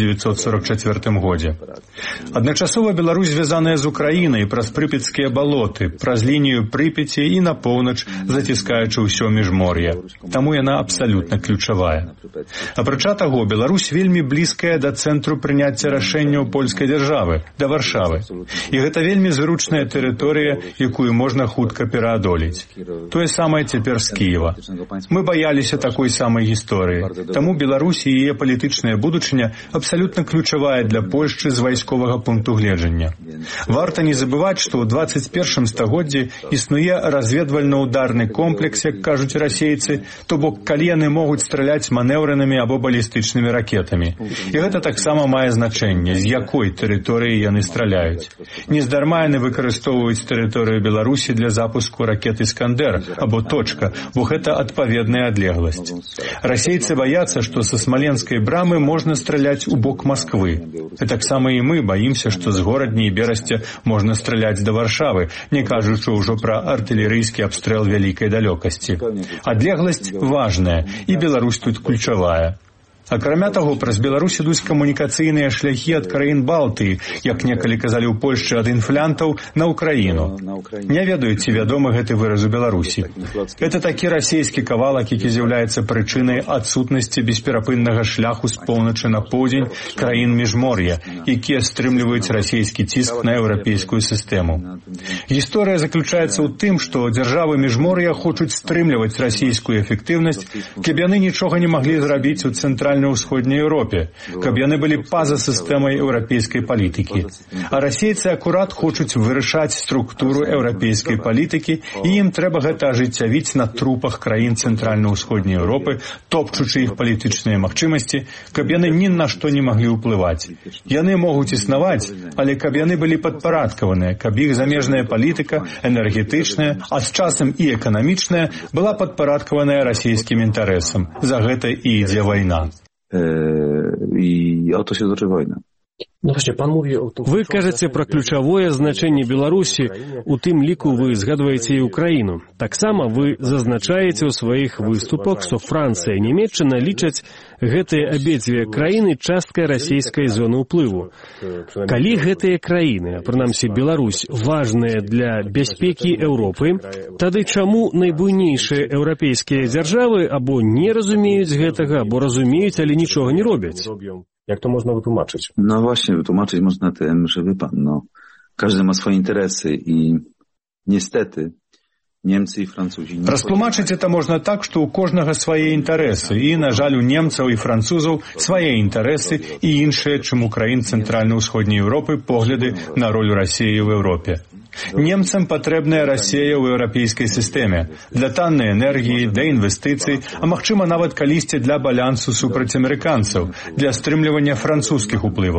1944 годзе. Адначасова Беларусь звязаная з Украінай праз прыпецкія балоты, праз лінію Прыпяці і на поўнач, заціскаючы ўсё міжмор'е. Таму яна абсалютна ключавая. Апрача таго, Беларусь вельмі блізкая да цэнтру прыняцця рашэнняў польскай дзяржавы, да Варшавы. І гэта вельмі зручная тэрыторыя, якую можна хутка пераадолець. Тое самае цяпер з Кіева. Мы баяліся такой самай гісторыі. Таму Беларусь і яе палітычная будучыня абсалютна ключавая для Польшчы з вайсковага пункту гледжання. Варта не забываць, што ў 21 стагоддзі існуе разведвальна-ударны комплекс, як кажуць расейцы, то бок калі яны могуць страляць манеўранымі або балістычнымі ракетамі. І гэта таксама мае значэнне, з якой тэрыторыі яны страляюць. Нездарма яны выкарыстоўваюць тэрыторыю Беларусі для запуску ракет «Іскандер» або «Точка», бо гэта адпаведная адлегласць. Расейцы баяцца, што са Смаленскай брамы можна страляць у бок Масквы. І таксама і мы баімся, што з Горадні і Берасця можна страляць да Варшавы, не кажучы ўжо пра артылерыйскі абстрэл вялікай далёкасці. Адлегласць важная, і Беларусь тут ключавая. Акрамя таго, праз Беларусь ідуць камунікацыйныя шляхі ад краін Балтыі, як некалі казалі ў Польшчы ад інфлянтаў, на Украіну. Не ведаю, ці вядомы гэты выраз у Беларусі. Гэта такі расійскі кавалак, які з'яўляецца прычынай адсутнасці бесперапыннага шляху з поўначы на поўдзень краін міжмор'я, якія стрымліваюць расійскі ціск на еўрапейскую сістэму. Гісторыя заключаецца ў тым, што дзяржавы міжмор'я хочуць стрымліваць расійскую эфектыўнасць, каб яны нічога не маглі зрабіць у цэнтральна-ўсходняй Еўропе, каб яны былі па-за сістэмай еўрапейскай палітыкі. А расейцы акурат хочуць вырашаць структуру еўрапейскай палітыкі, і ім трэба гэта ажыццявіць на трупах краін цэнтральна-ўсходняй Еўропы, топчучы іх палітычныя магчымасці, каб яны ні на што не маглі ўплываць. Яны могуць існаваць, але каб яны былі падпарадкаваныя, каб іх замежная палітыка, энергетычная, а з часам і эканамічная, была падпарадкаваная расійскім інтарэсам. За гэта і ідзе вайна. I o to się toczy wojna. Вы кажаце пра ключавое значэнне Беларусі, у тым ліку вы згадваеце і Украіну. Таксама вы зазначаеце ў сваіх выступах, што Францыя і Нямецчына лічаць гэтыя абедзве краіны часткай расійскай зоны ўплыву. Калі гэтыя краіны, а прынамсі Беларусь, важныя для бяспекі Еўропы, тады чаму найбуйнейшыя еўрапейскія дзяржавы або не разумеюць гэтага, або разумеюць, але нічога не робяць? Jak to można wytłumaczyć? No właśnie, wytłumaczyć można tym, że wie pan, każdy ma swoje interesy i niestety Немцы і французы. Растлумачыць это можна так, што ў кожнага свае інтарэсы, і, на жаль, у немцаў і французаў свае інтарэсы і іншыя, чым у краін цэнтральна-ўсходняй Еўропы, погляды на роль Расіі ў Еўропе. Немцам патрэбная Расія ў еўрапейскай сістэме для таннай энергіі, для інвестыцый, а магчыма нават калісьці для балансу супраць амерыканцаў, для стрымлівання французскіх уплываў.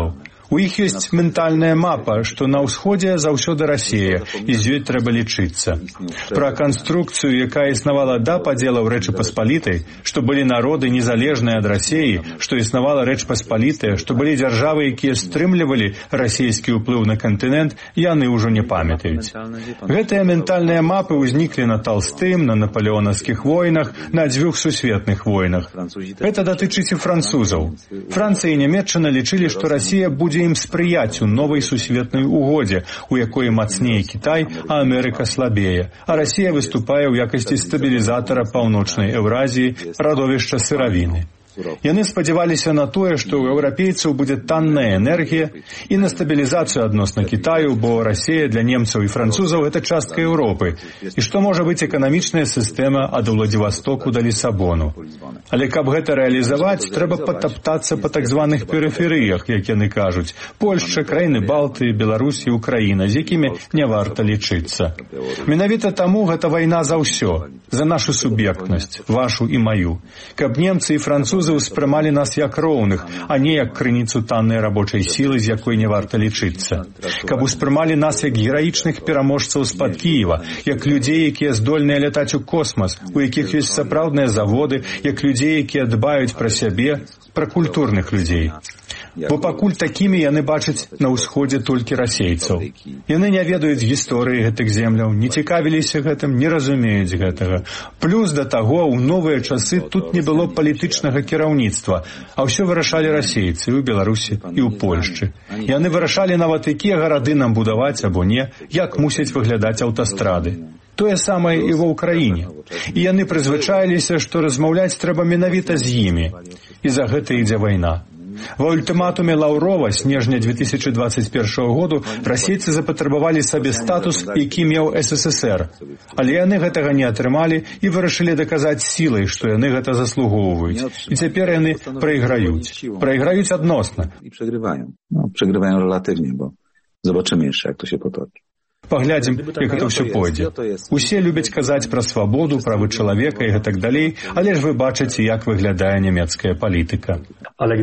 У іх ёсць ментальная мапа, што на ўсходзе заўсёды Расія, і з ёй трэба лічыцца. Пра канструкцыю, якая існавала да падзелаў Рэчы Паспалітай, што былі народы незалежныя ад Расіі, што існавала Рэч Паспалітая, што былі дзяржавы, якія стрымлівалі расійскі ўплыў на кантынент, яны ўжо не памятаюць. Гэтыя ментальныя мапы ўзніклі на Талстым, на напалеонаўскіх войнах, на 2 сусветных войнах. Гэта датычыць і французаў. Францыя і Нямецчына лічылі, што Расія будзе ім спрыяць у новай сусветнай угодзе, у якой мацнее Кітай, а Амерыка слабее, а Расія выступае ў якасці стабілізатара паўночнай Еўразіі, радовішча сыравіны. Яны спадзяваліся на тое, што ў еўрапейцаў будзе танная энергія і на стабілізацыю адносна Кітаю, бо Расія для немцаў і французаў — гэта частка Еўропы, і што можа быць эканамічная сістэма ад Уладзівастоку да Лісабону. Але каб гэта рэалізаваць, трэба патаптацца па так званых перыферыях, як яны кажуць, Польшча, краіны Балтыі, Беларусь і Украіна, з якімі не варта лічыцца. Менавіта таму гэта вайна за ўсё, за нашу суб'ектнасць, вашу і маю. Каб немцы і французы ўспрымалі нас як роўных, а не як крыніцу таннай рабочай сілы, з якой не варта лічыцца. Каб успрымалі нас як гераічных пераможцаў з-пад Кіева, як людзей, якія здольныя лятаць у космас, у якіх ёсць сапраўдныя заводы, як людзей, якія дбаюць пра сябе, пра культурных людзей. Бо пакуль такімі яны бачаць на ўсходзе толькі расейцаў. Яны не ведаюць гісторыі гэтых земляў, не цікавіліся гэтым, не разумеюць гэтага. Плюс да таго, ў новыя часы тут не было палітычнага кіраўніцтва, а ўсё вырашалі расейцы і ў Беларусі, і ў Польшчы. Яны вырашалі нават, якія гарады нам будаваць або не, як мусяць выглядаць аўтастрады. Тое самае і ва ўкраіне. І яны прызвычаіліся, што размаўляць трэба менавіта з імі. І за гэта ідзе вайна. Ва ультыматуме Лаўрова снежня 2021 году расейцы запатрабавалі сабе статус, які меў СССР. Але яны гэтага не атрымалі і вырашылі даказаць сілай, што яны гэта заслугоўваюць. І цяпер яны прайграюць. Прайграюць адносна. I przegrywają. No, przegrywają relatywnie, bo zobaczymy jeszcze, jak to się potoczy. Паглядзім, як гэта ўсё пойдзе. Усе любяць казаць пра свабоду, правы чалавека і гэтак далей, але ж вы бачыце, як выглядае нямецкая палітыка. Але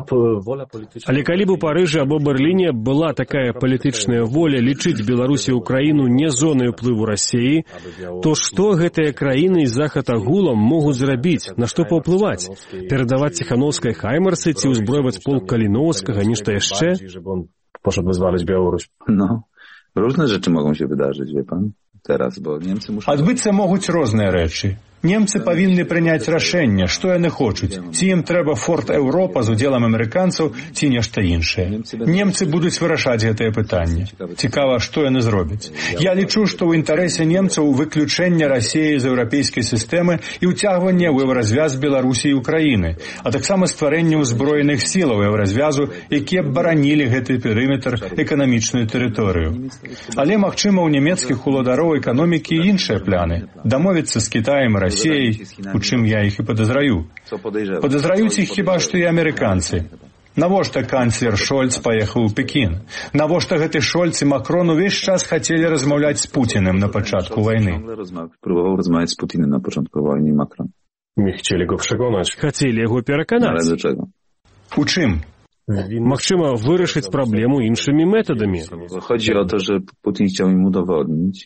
калі б у Парыжы або Берліне была такая палітычная воля лічыць Беларусь і Украіну не зонай уплыву Расіі, то што гэтыя краіны з захад агулам могуць зрабіць, на што паўплываць? Перадаваць Ціхановскай хаймарсы ці ўзброіваць полк Каліноўскага, нешта яшчэ? Poszedł wyzwalać Białoruś. No. Różne rzeczy mogą się wydarzyć, wie pan, teraz, bo Niemcy muszą... Адбыцца могуць розныя рэчы. Немцы павінны прыняць рашэнне, што яны хочуць. Ці ім трэба Форт Еўропа з удзелам амерыканцаў, ці нешта іншае. Немцы будуць вырашаць гэтае пытанне. Цікава, што яны зробяць. Я лічу, што ў інтарэсе немцаў выключэнне Расіі з еўрапейскай сістэмы і ўцягванне ў еўразвяз Беларусі і Украіны, а таксама стварэнне ўзброеных сілаў еўразвязу, якія б баранілі гэты перыметр, эканамічную тэрыторыю. Але, магчыма, у нямецкіх уладароў эканомікі іншыя пляны. Дамовіцца з Кітаем і Расіяй, у чым я іх і падазраю. Падазраюць іх хіба што і амерыканцы. Навошта канцлер Шольц паехаў у Пекін? Навошта гэты Шольц і Макрон увесь час хацелі размаўляць з Пуціным на пачатку вайны? Próbował rozmawiać z Putinem na początku wojny Macron. Не chcieli go przekonać. Хацелі яго пераканаць. Ale dlaczego? У чым? Магчыма, вырашыць праблему іншымі метадамі. Chodzi o to, że Putin chciał im udowodnić,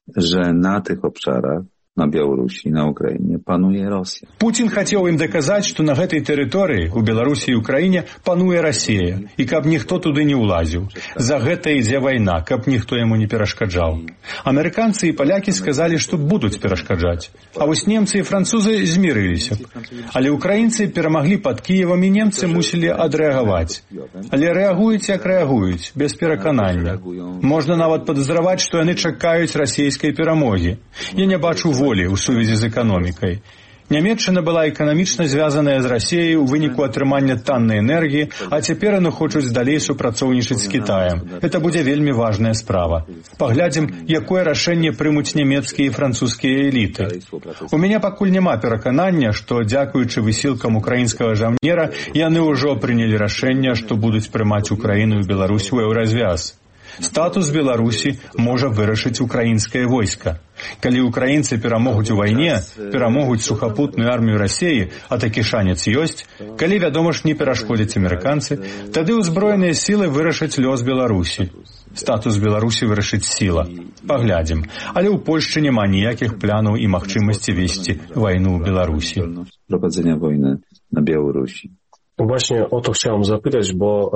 że na tych obszarach, na Białorusi, na Ukrainie, panuje Rosja. Пуцін хацеў ім даказаць, што на гэтай тэрыторыі, у Беларусі і Украіне, пануе Расія, і каб ніхто туды не ўлазіў. За гэта ідзе вайна, каб ніхто яму не перашкаджаў. Амерыканцы і палякі сказалі, што будуць перашкаджаць. А вось немцы і французы змірыліся. Але украінцы перамаглі пад Кіевам, і немцы мусілі адрэагаваць. Але рэагуюць, як рэагуюць, без пераканання. Можна нават падазраваць, што яны чакаюць расійскай перамогі. Я не бачу волі ў сувязі з эканомікай. Нямецчына была эканамічна звязаная з Расіяй у выніку атрымання таннай энергіі, а цяпер яны хочуць далей супрацоўнічаць з Кітаем. Гэта будзе вельмі важная справа. Паглядзім, якое рашэнне прымуць нямецкія і французскія эліты. У мяне пакуль няма пераканання, што, дзякуючы высілкам украінскага жаўнера, яны ўжо прынялі рашэнне, што будуць прымаць Украіну і Беларусь у еўразвяз. Статус Беларусі можа вырашыць украінскае войска. Калі украінцы перамогуць у вайне, перамогуць сухапутную армію Расіі, а такі шанец ёсць, калі, вядома ж, не перашкодзяць амерыканцы, тады ўзброеныя сілы вырашаць лёс Беларусі. Статус Беларусі вырашыць сіла. Паглядзім. Але ў Польшчы няма ніякіх планаў і магчымасці весці вайну ў Беларусі. Prowadzenia wojny na Białorusi. Właśnie o to chciałem zapytać, bo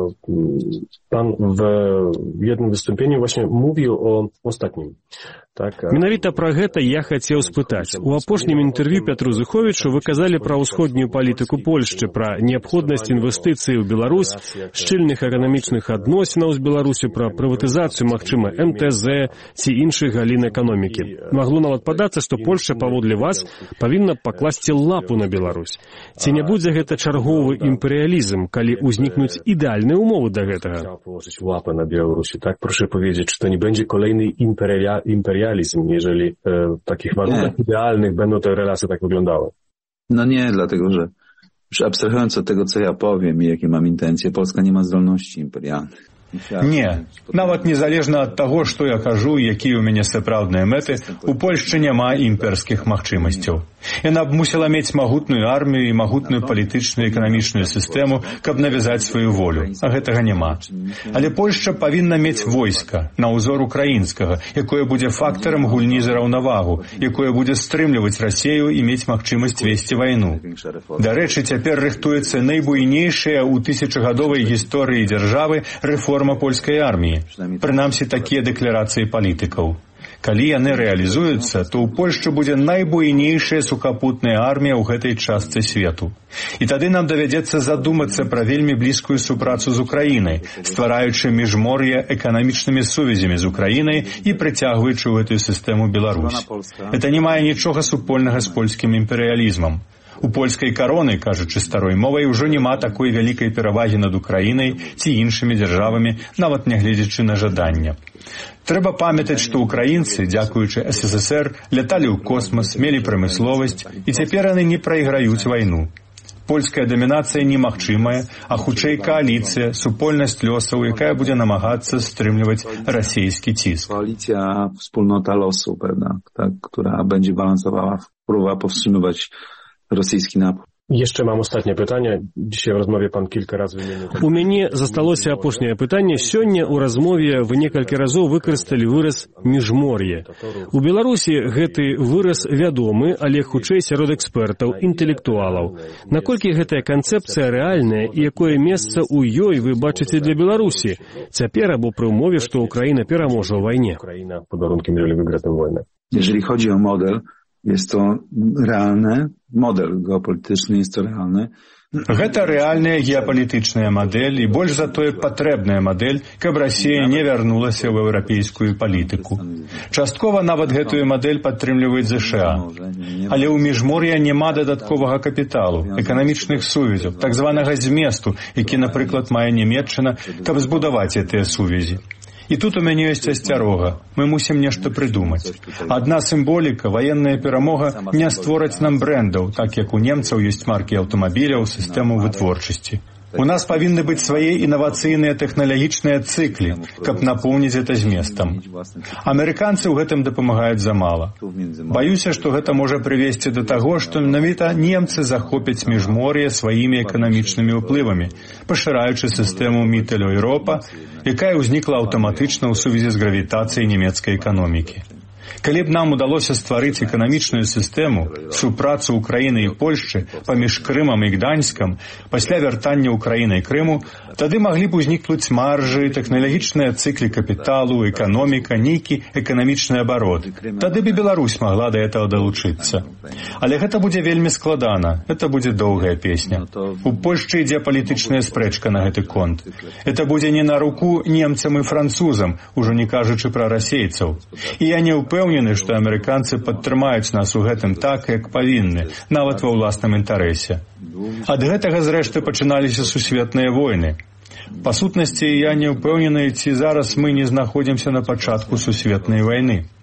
pan w jednym wystąpieniu właśnie mówił o ostatnim. Так, менавіта пра гэта я хацеў спытаць. У апошнім інтэрв'ю Пятру Зыховічу вы казалі пра ўсходнюю палітыку Польшчы, пра неабходнасць інвестыцый у Беларусь, шчыльных эканамічных адносінаў з Беларусю, пра прыватызацыю, магчыма, МТЗ ці іншых галін эканомікі. Магло нават падацца, што Польшча, паводле вас, павінна пакласці лапу на Беларусь. Ці не будзе гэта чарговы імперыялізм, калі ўзнікнуць ідэальныя умовы да гэтага? Лапа на Беларусі. Так, прошу powiedzieć, że to nie będzie kolejny imperializm, jeżeli w takich warunkach idealnych będą te relacje tak wyglądały. No nie, dlatego że już abstrahując od tego, co ja powiem i jakie mam intencje, Polska nie ma zdolności imperialnych. Не, нават незалежна ад таго, што я кажу і якія ў мяне сапраўдныя мэты, у Польшчы няма імперскіх магчымасцяў. Яна б мусіла мець магутную армію і магутную палітычную і эканамічную сістэму, каб навязаць сваю волю, а гэтага няма. Але Польшча павінна мець войска на ўзор украінскага, якое будзе фактарам гульні за раўнавагу, якое будзе стрымліваць Расею і мець магчымасць весці вайну. Дарэчы, цяпер рыхтуецца найбуйнейшая ў тысячагадовай гісторыі дзяржавы рэформа польскай арміі. Прынамсі, такія дэкларацыі палітыкаў. Калі яны рэалізуюцца, то ў Польшчы будзе найбуйнейшая сухапутная армія ў гэтай частцы свету. І тады нам давядзецца задумацца пра вельмі блізкую супрацу з Украінай, ствараючы міжмор'е эканамічнымі сувязямі з Украінай і прыцягваючы ў гэтую сістэму Беларусь. Гэта не мае нічога супольнага з польскім імперыялізмам. У польскай кароны, кажучы старой мовай, ужо няма такой вялікай перавагі над Украінай ці іншымі дзяржавамі, нават нягледзячы на жаданне. Трэба памятаць, што украінцы, дзякуючы СССР, ляталі ў космас, мелі прамысловасць, і цяпер яны не прайграюць вайну. Польская дамінацыя немагчымая, а хутчэй кааліцыя, супольнасць лёсаў, якая будзе намагацца стрымліваць расійскі ціск. Koalicja, wspólnota losu, prawda, tak, która będzie balansowała, próbowała powstrzymywać rosyjski napór. Jeszcze mam ostatnie pytanie. Dzisiaj w rozmowie pan kilka razy wymienił. У мяне засталося апошняе пытанне. Сёння ў размове вы некалькі разоў выкарысталі выраз «міжмор'е». У Беларусі гэты выраз вядомы, але хутчэй сярод экспертаў, інтэлектуалаў. Наколькі гэтая канцэпцыя рэальная і якое месца ў ёй вы бачыце для Беларусі? Цяпер або пры ўмове, што Украіна пераможа ў вайне. Украіна пад warunkiem, jeżeli wygra tę wojnę. Jeżeli chodzi o model, jest to realne, model geopolityczny jest to realny. Гэта рэальная геапалітычная мадэль і больш за тое патрэбная мадэль, каб Расія не вярнулася ў еўрапейскую палітыку. Часткова нават гэтую мадэль падтрымліваюць ЗША. Але ў міжмор'я няма дадатковага капіталу, эканамічных сувязяў, так званага зместу, які, напрыклад, мае Нямецчына, каб збудаваць гэтыя сувязі. І тут у мяне ёсць асцярога. Мы мусім нешта прыдумаць. Адна сімволіка, ваенная перамога не створаць нам брэндаў, так як у немцаў ёсць маркі аўтамабіляў, сістэму вытворчасці. У нас павінны быць свае інавацыйныя тэхналагічныя цыклі, каб напоўніць гэта зместам. Амерыканцы ў гэтым дапамагаюць замала. Баюся, што гэта можа прывесці да таго, што менавіта немцы захопяць міжмор'е сваімі эканамічнымі ўплывамі, пашыраючы сістэму Міттель-Еўропа, якая ўзнікла аўтаматычна ў сувязі з гравітацыяй нямецкай эканомікі. Калі б нам удалося стварыць эканамічную сістэму, супрацу Украіны і Польшчы паміж Крымам і Гданьскам, пасля вяртання Украіны і Крыму, тады маглі б узнікнуць маржы, тэхналагічныя цыклі капіталу, эканоміка, нейкі эканамічны абарот. Тады б і Беларусь магла да гэтага далучыцца. Але гэта будзе вельмі складана, гэта будзе доўгая песня. У Польшчы ідзе палітычная спрэчка на гэты конт. Гэта будзе не на руку немцам і французам, ужо не кажучы пра расейцаў. І я не ўпэўнены, што амерыканцы падтрымаюць нас у гэтым так, як павінны, нават ва ўласным інтарэсе. Ад гэтага, зрэшты, пачыналіся сусветныя войны. Па сутнасці, я не ўпэўнены, ці зараз мы не знаходзімся на пачатку сусветнай вайны.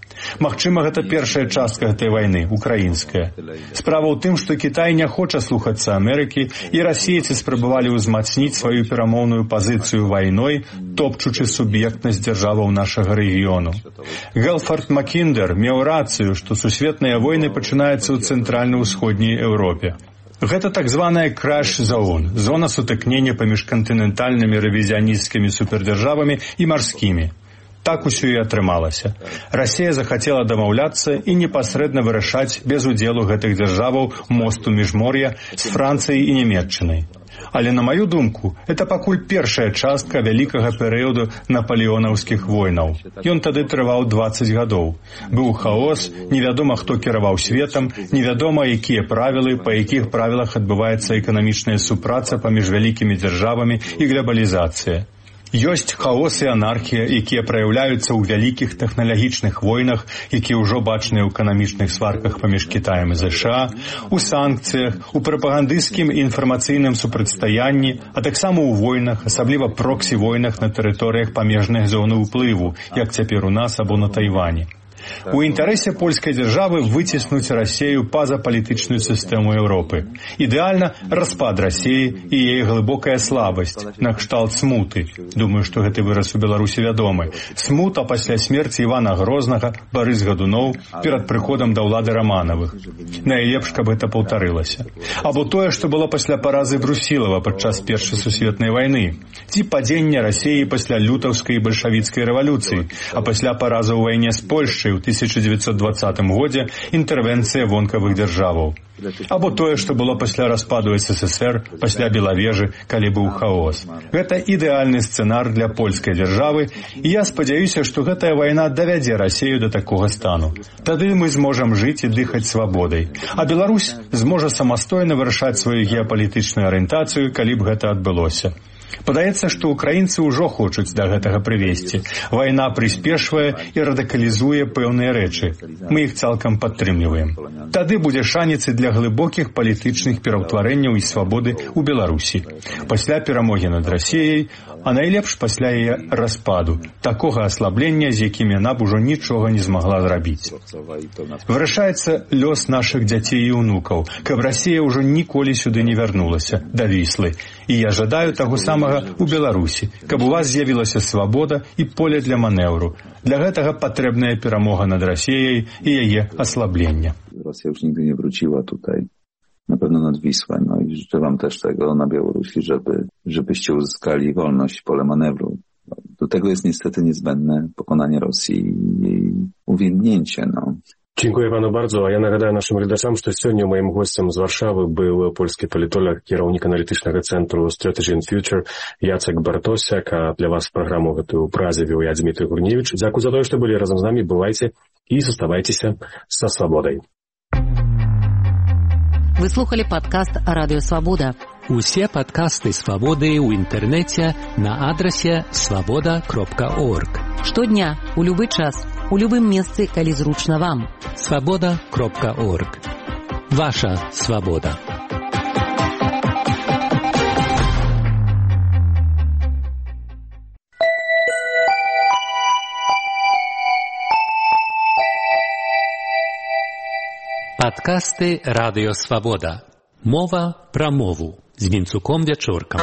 Магчыма, гэта першая частка гэтай вайны, украінская. Справа ў тым, што Кітай не хоча слухацца Амерыкі, і расейцы спрабавалі ўзмацніць сваю перамоўную пазіцыю вайной, топчучы суб'ектнасць дзяржаваў нашага рэгіёну. Гелфорд Маккіндер меў рацыю, што сусветныя войны пачынаюцца ў цэнтральна-ўсходняй Еўропе. Гэта так званая краш-зон, зона сутыкнення паміж кантынентальнымі рэвізіянісцкімі супердзяржавамі і марскімі. Так усё і атрымалася. Расія захацела дамаўляцца і непасрэдна вырашаць без удзелу гэтых дзяржаваў мосту міжмор'я з Францыяй і Нямецчынай. Але, на маю думку, это пакуль першая частка вялікага перыяду напалеонаўскіх войнаў. Ён тады трываў 20 гадоў. Быў хаос, невядома, хто кіраваў светам, невядома, якія правілы, па якіх правілах адбываецца эканамічная супраца паміж вялікімі дзяржавамі і глобалізацыя. Ёсць хаос і анархія, якія праяўляюцца ў вялікіх тэхналагічных войнах, якія ўжо бачныя ў эканамічных сварках паміж Кітаем і ЗША, у санкцыях, у прапагандысцкім і інфармацыйным супрацьстаянні, а таксама ў войнах, асабліва проксі-войнах на тэрыторыях памежных зон уплыву, як цяпер у нас або на Тайвані. У інтарэсе польскай дзяржавы выціснуць Расею па-за палітычную сістэму Еўропы. Ідэальна распад Расеі і яе глыбокая слабасць, накшталт смуты. Думаю, што гэты выраз у Беларусі вядомы. Смута пасля смерці Івана Грознага, Барыс Гадуноў, перад прыходам да ўлады Раманавых. Найлепш, каб гэта паўтарылася. Або тое, што было пасля паразы Брусілава падчас Першай сусветнай вайны. Ці падзення Расеі пасля лютаўскай і бальшавіцкай рэвалюцыі, а пасля паразы ў вайне з Польшчай у 1920 годзе інтэрвенцыя вонкавых дзяржаваў. Або тое, што было пасля распаду СССР, пасля Белавежы, калі быў хаос. Гэта ідэальны сцэнар для польскай дзяржавы, і я спадзяюся, што гэтая вайна давядзе Расею да такога стану. Тады мы зможам жыць і дыхаць свабодай. А Беларусь зможа самастойна вырашаць сваю геапалітычную арыентацыю, калі б гэта адбылося. Падаецца, што украінцы ўжо хочуць да гэтага прывесці. Вайна прыспешвае і радыкалізуе пэўныя рэчы. Мы іх цалкам падтрымліваем. Тады будзе шанец і для глыбокіх палітычных пераўтварэнняў і свабоды ў Беларусі. Пасля перамогі над Расеяй, а найлепш пасля яе распаду, такога аслаблення, з якім яна б ужо нічога не змагла зрабіць. Вырашаецца лёс нашых дзяцей і ўнукаў, каб Расея ўжо ніколі сюды не вярнулася, да Віслы. І я жадаю таго самага у Беларусі, каб у вас з'явілася свабода і поле для манеўру. Для гэтага патрэбная перамога над Расеяй і яе аслаблення. Rosja już nigdy nie wróciła tutaj, na pewno nad Wisłę. No i życzę wam też tego na Białorusi, żebyście uzyskali wolność, pole manewru. Do tego jest niestety niezbędne pokonanie Rosji i jej uwiędnięcie. Dziękuję panu bardzo. A ja nagадаю naszym глядачам, што сёння моим гостем з Варшавы быў польскі палітолог, кіраўнік аналітычнага цэнтру Strategy and Future Jacek Bartosiak, а для вас праграму гэтую празе вёў я, Дмітрий Гурневич. Дзякуй за тое, што былі разам з намі. Бывайце і заставайцеся са свабодай. Вы слухали падкаст «Радыё Свабода». Усе падкасты «Свабоды» ў інтэрнэце на адрасе swaboda.org. Штодня, у любы час, у любым месцы, калі зручна вам. swaboda.org. Ваша свабода. Падкасты «Радыё Свабода». Мова пра мову з Вінцуком Вячоркам.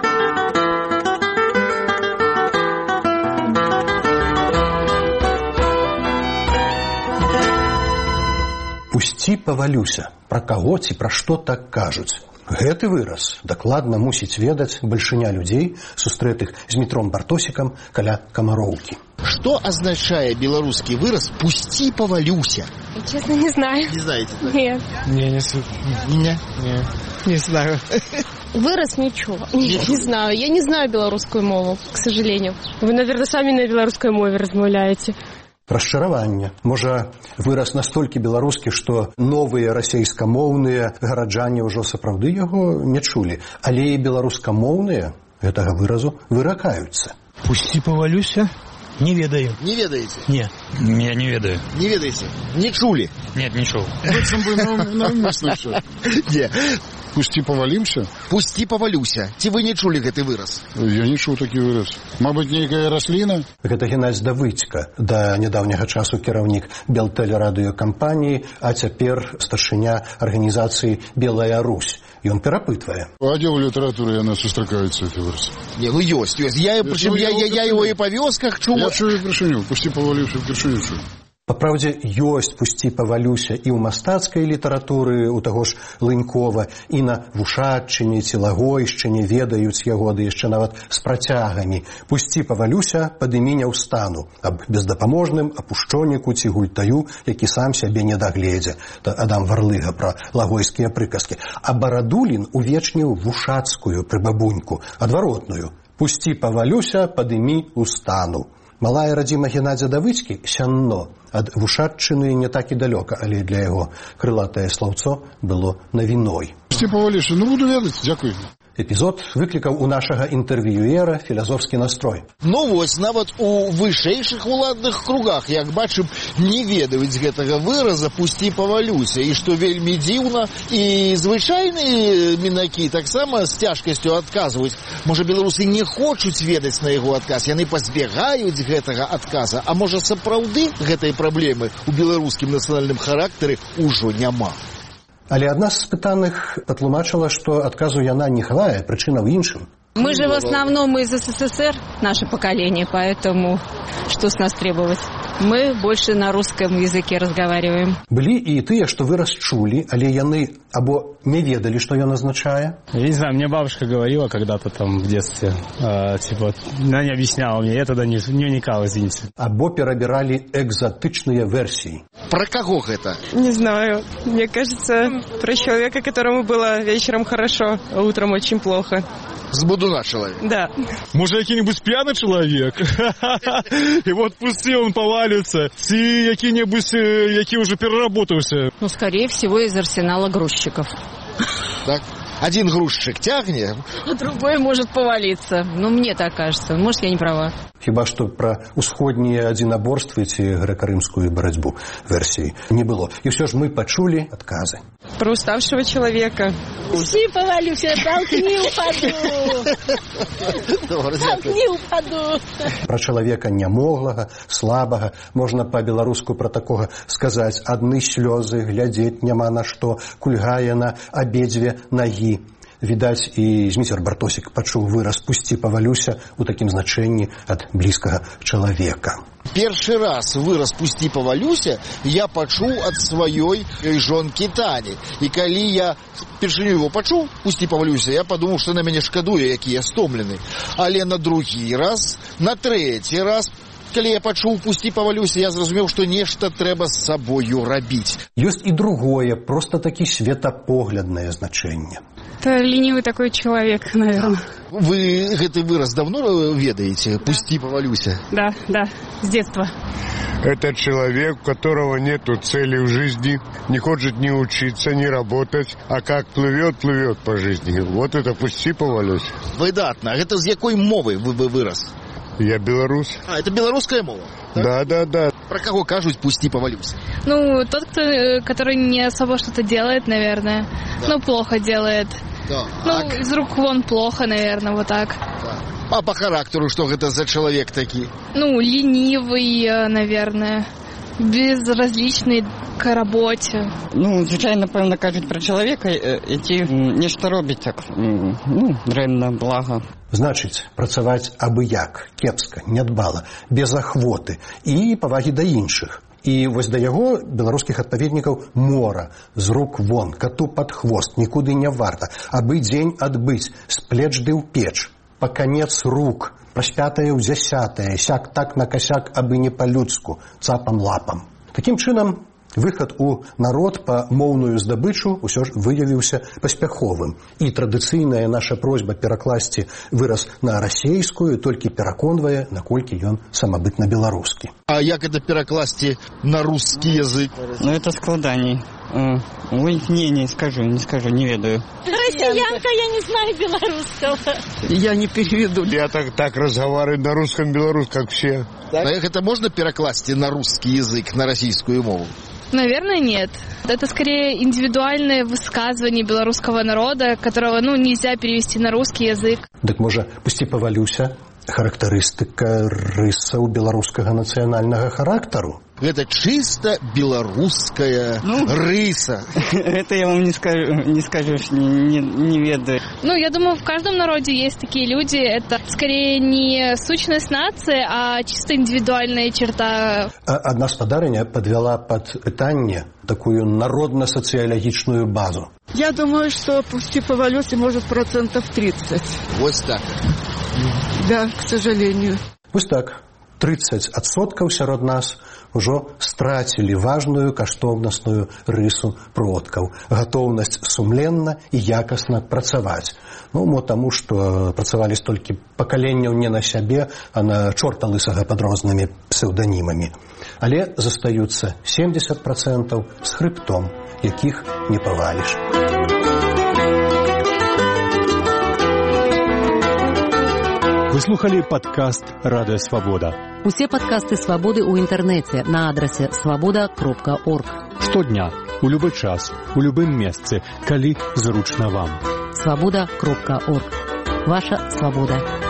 Пусці павалюся. Пра каго ці пра што так кажуць? Гэты выраз дакладна мусіць ведаць бальшыня людзей, сустрэтых з Дмітром Бартосікам каля Камароўкі. Что означает белорусский выраз «пусти повалюся»? Честно, не знаю. Не знаете? Нет. Не знаю. Выраз ничего. Не знаю. Я не знаю белорусскую мову, к сожалению. Вы, наверное, сами на белорусской мове размаўляете. Расчараванне. Можа, выраз настолькі беларускі, што новыя расейскамоўныя гараджане ўжо сапраўды яго не чулі. Але і беларускамоўныя гэтага выразу выракаюцца. Пусти повалюся? Не ведаю. Не ведаете? Нет. Я не ведаю. Не ведаете? Не чули? Нет, не чул. Навмисно что? Нет. Пусці павалімся? Пусці павалюся. Ці вы не чулі гэты выраз? Я не чуў такі выраз. Мабыць, нейкая расліна? Гэта Геннадзь Давыдзька, да нядаўняга часу кіраўнік Белтэлерадыёкампаніі, а цяпер старшыня арганізацыі «Белая Русь». Ён перапытвае. А дзе ў літаратуры яна сустракаецца, гэты выраз? Не, ну ёсць. Я его і па вёсках чуў. Я чую першыню. Пусці паваліўся, першыню чую. Папраўдзе, ёсць «Пусці павалюся» і ў мастацкай літаратуры, у таго ж Лынькова, і на Вушатчыне ці Лагойшчыне ведаюць яго, ды яшчэ нават з працягамі. «Пусці павалюся, падымі не ўстану» аб бездапаможным апушчоніку ці гультаю, які сам сябе не дагледзе. Та Адам Варлыга пра лагойскія прыказкі. А Барадулін увечніў вушацкую прыбабуньку, адваротную. «Пусці павалюся, падымі ўстану». Малая радзіма Геннадзя Давыдзькі сянно. Ад Вушатчыны не так і далёка, але для яго крылатае слаўцо было навіной. Пусці паваліўся, ну буду ведаць, дзякуй. Эпізод выклікаў у нашага інтэрв'юера філасофскі настрой. Ну вось, нават у вышэйшых уладных кругах, як бачым, не ведаюць гэтага выраза «пусці павалюся», і што вельмі дзіўна, і звычайныя мінакі таксама з цяжкасцю адказваюць. Можа, беларусы не хочуць ведаць на яго адказ, яны пазбягаюць гэтага адказа, а можа, сапраўды гэтай праблемы у беларускім нацыянальным характары ўжо няма. Але адна з пытаных патлумачыла, што адказу яна не хавае, прычына ў іншым. Мы же в основном из СССР, наше поколение, поэтому что с нас требовать? Мы больше на русском языке разговариваем. Былі і тыя, што выраз чулі, але яны або не ведалі, што ён означае. Я не знаю, мне бабушка говорила когда-то там в детстве, она не объясняла мне, я тогда не уникал, извините. Або перабіралі экзотычныя версии. Про кого это? Не знаю. Мне кажется, про человека, которому было вечером хорошо, а утром очень плохо. З будуна чоловік? Да. Може, який-небудь п'яний чоловік? І от пусти, він повалиться. Ці який-небудь, який вже переработався. Ну, скорее всего, из арсенала грузчиков. Так? Один грузчик тягне, а другой может повалиться. Ну, мне так кажется. Может, я не права. Хіба што пра усходнія адзінаборствы ці грэка-рымскую барацьбу версій не было. І ўсё ж мы пачулі адказы. Про уставшего человека. Пусти повалюся, толкни упаду. Толкни упаду. Пра чалавека нямоглага, слабага, можна па-беларуску пра такога сказаць: адны слёзы, глядзець няма на што, кульгае на абедзве нагі. Відаць, і Зміцер Бартосік пачуў выраз «пусці павалюся» у такім значэнні ад блізкага чалавека. Першы раз выраз «пусці павалюся» я пачуў ад сваёй жонкі Тані. І калі я першыню его пачуў «пусці павалюся», я падумаў, што на мяне шкадуе, які я стомлены. Але на другі раз, на трэці раз, калі я пачуў «пусці павалюся», я зразумеў, што нешта трэба з сабою рабіць. Ёсць і другое, проста такі светапогляднае значэнне. Это ленивый такой человек, наверное. Вы гэты выраз давно ведаете? «Пусти, повалюся». Да, с детства. Это человек, у которого нету цели в жизни, не хочет ни учиться, ни работать, а как плывет по жизни. Вот это «пусти, повалюся». Выдатно. Гэта з якой мовы вы выраз? Я белорус. А, это белорусская мова? Да. Про кого кажуть «пусти, повалюся»? Ну, тот, который не особо что-то делает, наверное. Да. Ну, плохо делает. Да. Ну, из рук вон плохо, наверное, вот так. Да. А по характеру что это за человек такой? Ну, ленивый, наверное. Безразличний к роботі. Ну, звичайно, напевно, кажуть про чоловіка, який нешта робить так, дрэнна, блага. Значыць, працаваць абы-як, кепска, нядбала, без ахвоты і павагі да іншых. І вось да яго беларускіх адпаведнікаў мора, з рук вон, кату пад хвост, нікуды не варта, абы дзень адбыць, з плеч ды ў печ, па канец рук, праспятае ў дзясятае, сяк так на касяк, абы не па-людску, цапам-лапам. Такім чынам, выхад у народ па моўную здабычу ўсё ж выявіўся паспяховым. І традыцыйная наша просьба перакласці выраз на расейскую толькі пераконвае, наколькі ён самабытна беларускі. А як это перакласці на русский язык? Ну, это складаней. Ой, не скажу, не ведаю. Россиянка, я не знаю белорусского. Я не переведу. Я так разговариваю на русском белорус, как все. Так? А это можно перекласти на русский язык, на российскую мову? Наверное, нет. Это скорее индивидуальное высказывание белорусского народа, которого, нельзя перевести на русский язык. Так, можа, пусти павалюся, характарыстыка рысаў беларускага нацыянальнага характару? Это чисто белорусская рыса. Это я вам не скажу, не ведаю. Я думаю, в каждом народе есть такие люди. Это скорее не сущность нации, а чисто индивидуальная черта. Одна спадарыня подвяла под пытанне такую народно-социологичную базу. Я думаю, что пусти повалюсь, может, 30%. Вот так. Да, к сожалению. Вот так. 30% сярод нас ужо страцілі важную каштоўнасную рысу продкаў, гатоўнасць сумленна і якасна працаваць. Таму, што працавалі столькі пакаленняў не на сябе, а на чорта лысага пад рознымі псеўданімамі. Але застаюцца 70% з хрыбтом, якіх не паваліш. Вы слухали падкаст «Радыё Свабода». Усе падкасты «Свабоды» ў інтэрнэце на адрасе свабода.орг. Штодня, у любы час, у любым месцы, калі зручна вам. Свабода.орг. Ваша свабода.